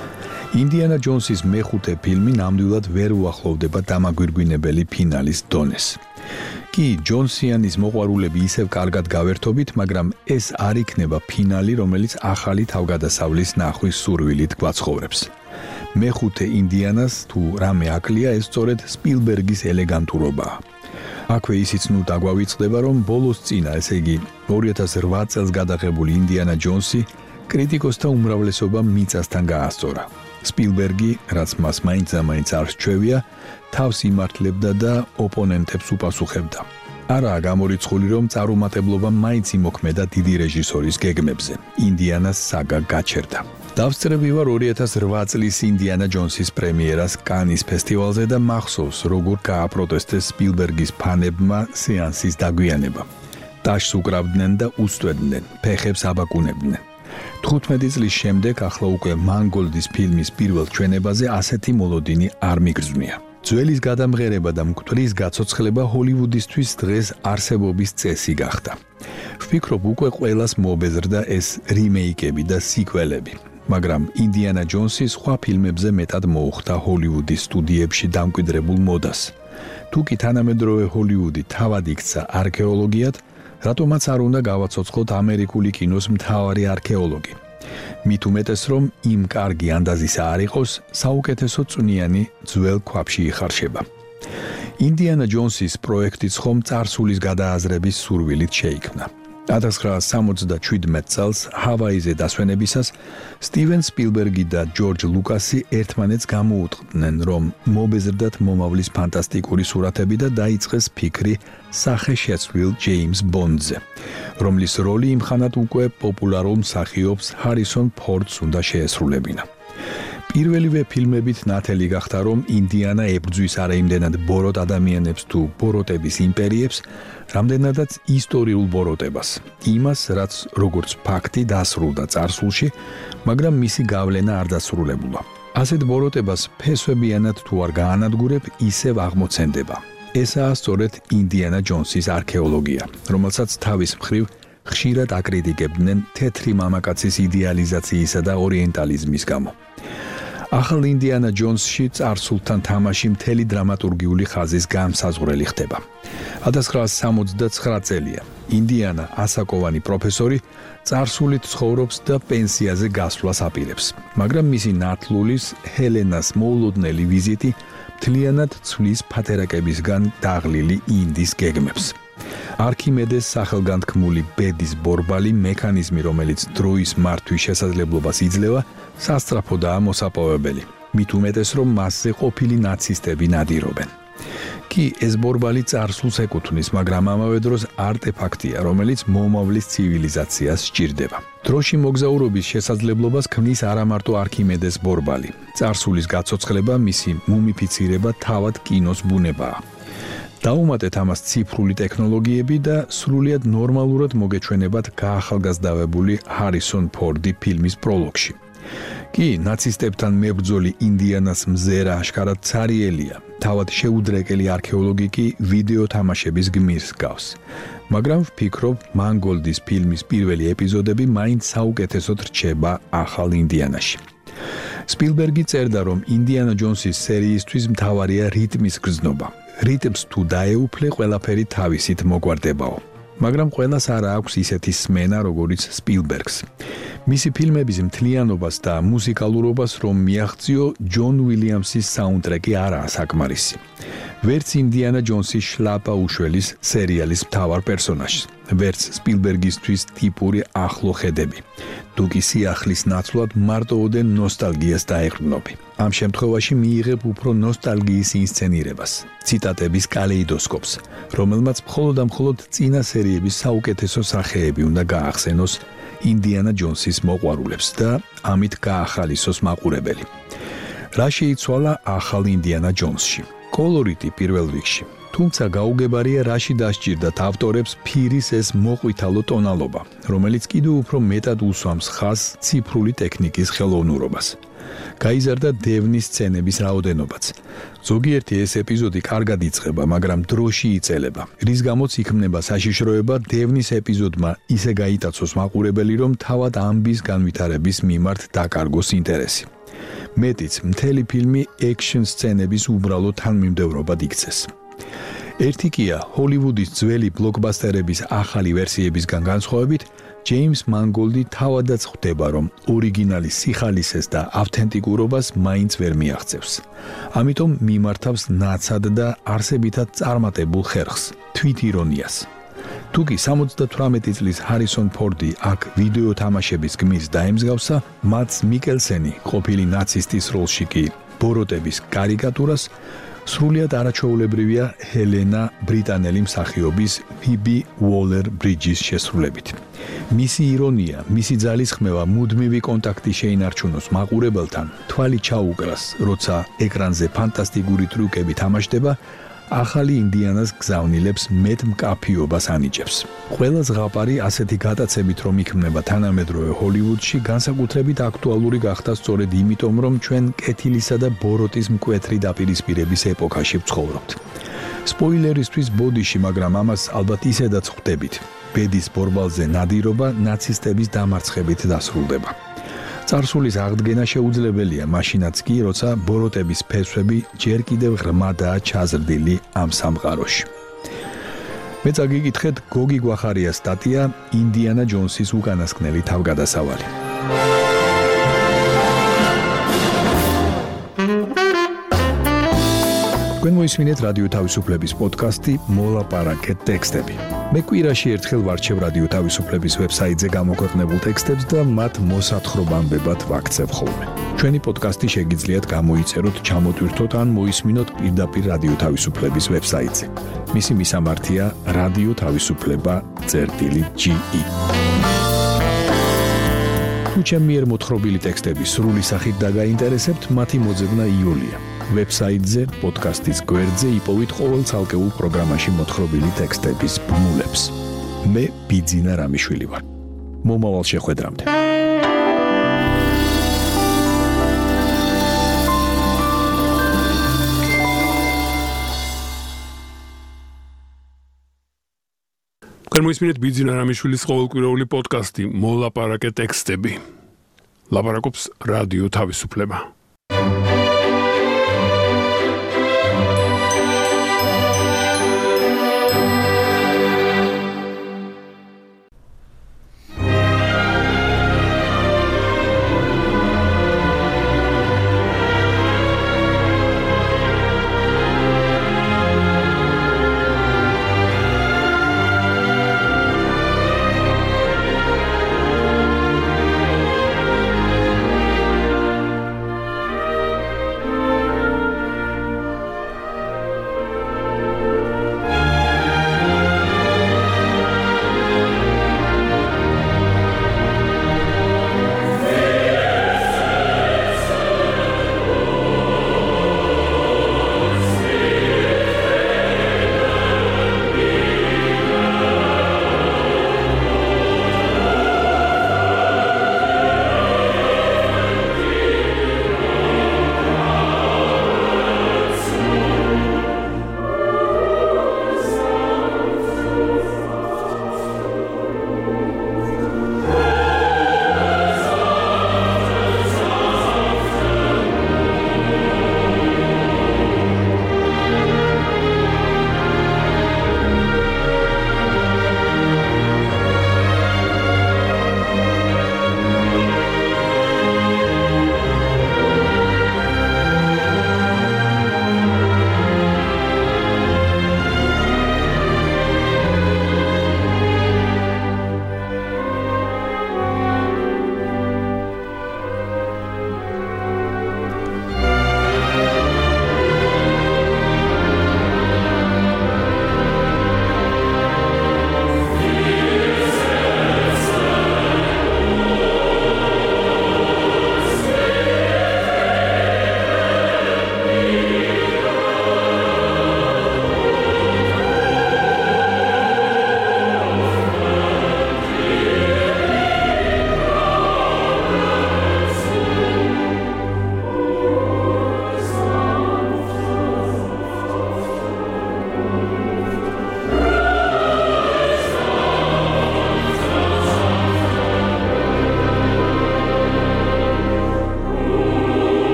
ინდიანა ჯონსის მეხუთე ფილმი ნამდვილად ვერ უახლოვდება დამაგვირგვინებელი ფინალის დონეს. კი, ჯონსიანის მოყვარულები ისევ კარგად გავერთობით, მაგრამ ეს არ იქნება ფინალი, რომელიც ახალი თავგადასავლის ნახვის სურვილით გვაცხოვრებს. მეხუთე ინდიანას თუ რამე აკლია, ეს სწორედ სპილბერგის ელეგანტურობაა. აქვე ისიც ნუ დაგვავიწყდება, რომ ბოლოს წინა, ესე იგი 2008 წელს გადაღებული ინდიანა ჯონსი კრიტიკოსთა უმრავლესობა მიწასთან გაასწორა. სპილბერგი, რაც მას მაინც და მაინც არ რჩევია, თავს იმართლებდა და ოპონენტებს უპასუხებდა. არაა გამორიცხული, რომ წარუმატებლობა მაინც იმოქმედა დიდი რეჟისორის გეგმებზე. ინდიანას საგა გაჩერდა. დავსწრები ვარ 2008 წლის ინდიანა ჯონსის პრემიერას კანის ფესტივალზე და მახსოვს, როგორ გააპროტესტეს სპილბერგის ფანებმა სეანსის დაგვიანება. ტაშს უკრავდნენ და უსტვებდნენ, ფეხებს აბაკუნებდნენ. 15 წლის შემდეგ ახლა უკვე მანგოლდის ფილმის პირველ ჩვენებაზე ასეთი მოლოდინი არ მიგრძვნია. ძველის გადამღერება და მკვდრის გაცოცხლება ჰოლივუდისთვის დღეს არსებობის წესი გახდა. ვფიქრობ, უკვე ყველას მობეზრდა ეს რიმეიკები და სიკველები. მაგრამ ინდიანა ჯონსი სხვა ფილმებზე მეტად მოუხდა ჰოლივუდის სტუდიებში დამკვიდრებულ მოდას. თუ კი თანამედროვე ჰოლივუდი თავად იქცა არქეოლოგიად, რატომაც არ უნდა გავაცოცხლოთ ამერიკული კინოს მთავარი არქეოლოგი. მით უმეტეს, რომ იმ კარგი ანდაზისა არ იყოს, საუკეთესო წვნიანი ძველ ქვაბში იხარშება. ინდიანა ჯონსის პროექტიც ხომ წარსულის გადააზრების სურვილით შეიქმნა. 1977 წელს ჰავაიზე დასვენებისას სტივენ სპილბერგი და ჯორჯ ლუკასი ერთმანეთს გამოუტყდნენ, რომ მობეზრდათ მომავლის ფანტასტიკური სურათები და დაიწყეს ფიქრი სახე შეცვლილ ჯეიმს ბონდზე, რომლის როლი იმხანად უკვე პოპულარულ მსახიობს ჰარისონ ფორდს უნდა შეესრულებინა. პირველივე ფილმებით ნათელი გახდა, რომ ინდიანა ებრძვის არა იმდენად ბოროტ ადამიანებს თუ ბოროტების იმპერიებს, რამდენადაც ისტორიულ ბოროტებას, იმას, რაც როგორც ფაქტი დასრულდა წარსულში, მაგრამ მისი გავლენა არ დასრულებულა. ასეთ ბოროტებას ფესვებიანად თუ არ გაანადგურებ, ისევ აღმოცენდება. ესაა სწორედ ინდიანა ჯონსის არქეოლოგია, რომელსაც თავის მხრივ ხშირად აკრიტიკებდნენ თეთრი მამაკაცის იდეალიზაციისა და ორიენტალიზმის გამო. ახალ ინდიანა ჯონსში წარსულთან თამაში მთელი დრამატურგიული ხაზის განსაზღვრელი ხდება. 1969 წელია. ინდიანა ასაკოვანი პროფესორი წარსულით ცხოვრობს და პენსიაზე გასვლას აპირებს. მაგრამ მისი ნათლულის ჰელენას მოულოდნელი ვიზიტი მთლიანად ცვლის ფათერაკებისგან დაღლილი ინდის გეგმებს. არქიმედეს სახელგანთქმული ბედის ბორბალი მექანიზმი, რომელიც დროის მართვის შესაძლებლობას იძლევა, სასწრაფოდაა მოსაპოვებელი. მით უმეტეს, რომ მასზე ყოფილი ნაცისტები ნადირობენ. კი ეს ბორბალი წარსულს ეკუთვნის, მაგრამ ამავე დროს არტეფაქტია, რომელიც მომავლის ცივილიზაციას სჭირდება. დროში მოგზაურობის შესაძლებლობას ქმნის არა მარტო არქიმედეს ბორბალი. წარსულის გაცოცხლება, მისი მუმიფიცირება თავად კინოს ბუნებაა. დაუმატეთ ამას ციფრული ტექნოლოგიები და სრულიად ნორმალურად მოგეჩვენებათ გაახალგაზრდავებული ჰარისონ ფორდი ფილმის პროლოგში. კი, ნაცისტებთან მებრძოლი ინდიანას მზერა აშკარად ცარიელია. თავად შეუდრეკელი არქეოლოგი ვიდეო თამაშების გმირს გავს. მაგრამ ვფიქრობ, მანგოლდის ფილმის პირველი ეპიზოდები მაინც საუკეთესოდ რჩება ახალ ინდიანაში. სპილბერგი წერდა, რომ ინდიანა ჯონსის სერიისთვის მთავარია რიტმის გრძნობა. რიტმს თუ დაეუფლე, ყველაფერი თავისით მოგვარდებაო. მაგრამ ყველას არ აქვს ისეთი სმენა, როგორიც სპილბერგს. მისი ფილმების მთლიანობას და მუსიკალურობას რომ მიაღწიო, ჯონ უილიამსის საუნდტრეკი არაა საკმარისი. ვერც ინდიანა ჯონსის შლაპა უშველის სერიალის მთავარ პერსონაჟს, ვერც სპილბერგისთვის ტიპური ახლო ხედები. თუ კი სიახლის ნაცვლად მარტოოდენ ნოსტალგიას დაეყრდნობი. ამ შემთხვევაში მიიღებ უფრო ნოსტალგიის ინსცენირებას, ციტატების კალეიდოსკოპს, რომელმაც მხოლოდ და მხოლოდ წინა სერიების საუკეთესო სახეები უნდა გაახსენოს ინდიანა ჯონსის მოყვარულებს და ამით გაახალისოს მაყურებელი. რა შეიცვალა ახალ ინდიანა ჯონსში? კოლორიტი პირველ რიგში. თუმცა გაუგებარია, რაში დასჭირდათ ავტორებს ფირის ეს მოყვითალო ტონალობა, რომელიც კიდევ უფრო მეტად უსვამს ხაზს ციფრული ტექნიკის ხელოვნურობას. გაიზარდა დევნის სცენების რაოდენობაც. ზოგიერთი ეს ეპიზოდი კარგად იწყება, მაგრამ დროში იწელება, რის გამოც იქმნება საშიშროება დევნის ეპიზოდმა ისე გაიტაცოს მაყურებელი, რომ თავად ამბის განვითარების მიმართ დაკარგოს ინტერესი. მეტიც, მთელი ფილმი ექშენ სცენების უბრალო თანმიმდევრობად იქცეს. ერთი კია, ჰოლივუდის ძველი ბლოკბასტერების ახალი ვერსიებისგან განსხვავებით, ჯეიმს მანგოლდი თავადაც ხვდება, რომ ორიგინალის სიხალისეს და ავთენტიკურობას მაინც ვერ მიაღწევს. ამიტომ მიმართავს ნაცად და არსებითად წარმატებულ ხერხს, თვითირონიას. თუ კი 78 წლის ჰარისონ ფორდი აქ ვიდეო თამაშების გმირს დაემსგავსა, მადს მიკელსენი ყოფილი ნაცისტის როლში კი ბოროტების კარიკატურას, სრულიად არაჩვეულებრივია ჰელენა ბრიტანელი მსახიობის ფიბი უოლერ ბრიჯის შესრულებით. მისი ირონია, მისი ძალისხმევა, მუდმივი კონტაქტი შეინარჩუნოს მაყურებელთან, თვალი ჩაუკრას, როცა ეკრანზე ფანტასტიკური ტრიუკები თამაშდება, ახალი ინდიანას გზავნილებს მეტ მკაფიობას ანიჭებს. ყველა ზღაპარი ასეთი გატაცებით რომ იქმნება თანამედროვე ჰოლივუდში, განსაკუთრებით აქტუალური გახდა სწორედ იმიტომ, რომ ჩვენ კეთილისა და ბოროტის მკვეთრი დაპირისპირების ეპოქაში ვცხოვრობთ. სპოილერისთვის ბოდიში, მაგრამ ამას ალბათ ისედაც ხვდებით. ბედის ბორბალზე ნადირობა ნაცისტების დამარცხებით დასრულდება. წარსულის აღდგენა შეუძლებელია, მაშინაც კი, როცა ბოროტების ფესვები ჯერ კიდევ ღრმადაა ჩაზრდილი ამ სამყაროში. მე წაგიკითხეთ გოგი გვახარიას სტატია ინდიანა ჯონსის უკანასკნელი თავგადასავალი. თქვენ მოისმინეთ რადიო თავისუფლების პოდკასტი მოლაპარაკე ტექსტები. მე კვირაში ერთხელ ვარჩევ რადიო თავისუფლების ვებსაიტზე გამოქვეყნებულ ტექსტებს და მათ მოსათხრობამდებად ვაქცევ ხოლმე. ჩვენი პოდკასტი შეგიძლიათ გამოიწეროთ, ჩამოტვირთოთ ან მოისმინოთ პირდაპირ რადიო თავისუფლების ვებსაიტზე. მისი მისამართია რადიო თავისუფლება.ge. თუ ჩემი მიერ მოთხრობილი ტექსტები სრული სახით დაგაინტერესებთ, მათი მოძებნა იოლია. ვებსაიტზე, პოდკასტის გვერდზე იპოვით ყოველ ცალკეულ პროგრამაში მოთხრობილი ტექსტების ბმულებს. მე ბიძინა რამიშვილი ვარ. მომავალ შეხვედრამდე. მოისმინეთ ბიძინა რამიშვილის ყოველკვირეული პოდკასტი მოლაპარაკე ტექსტები. ლაპარაკობს რადიო თავისუფლება.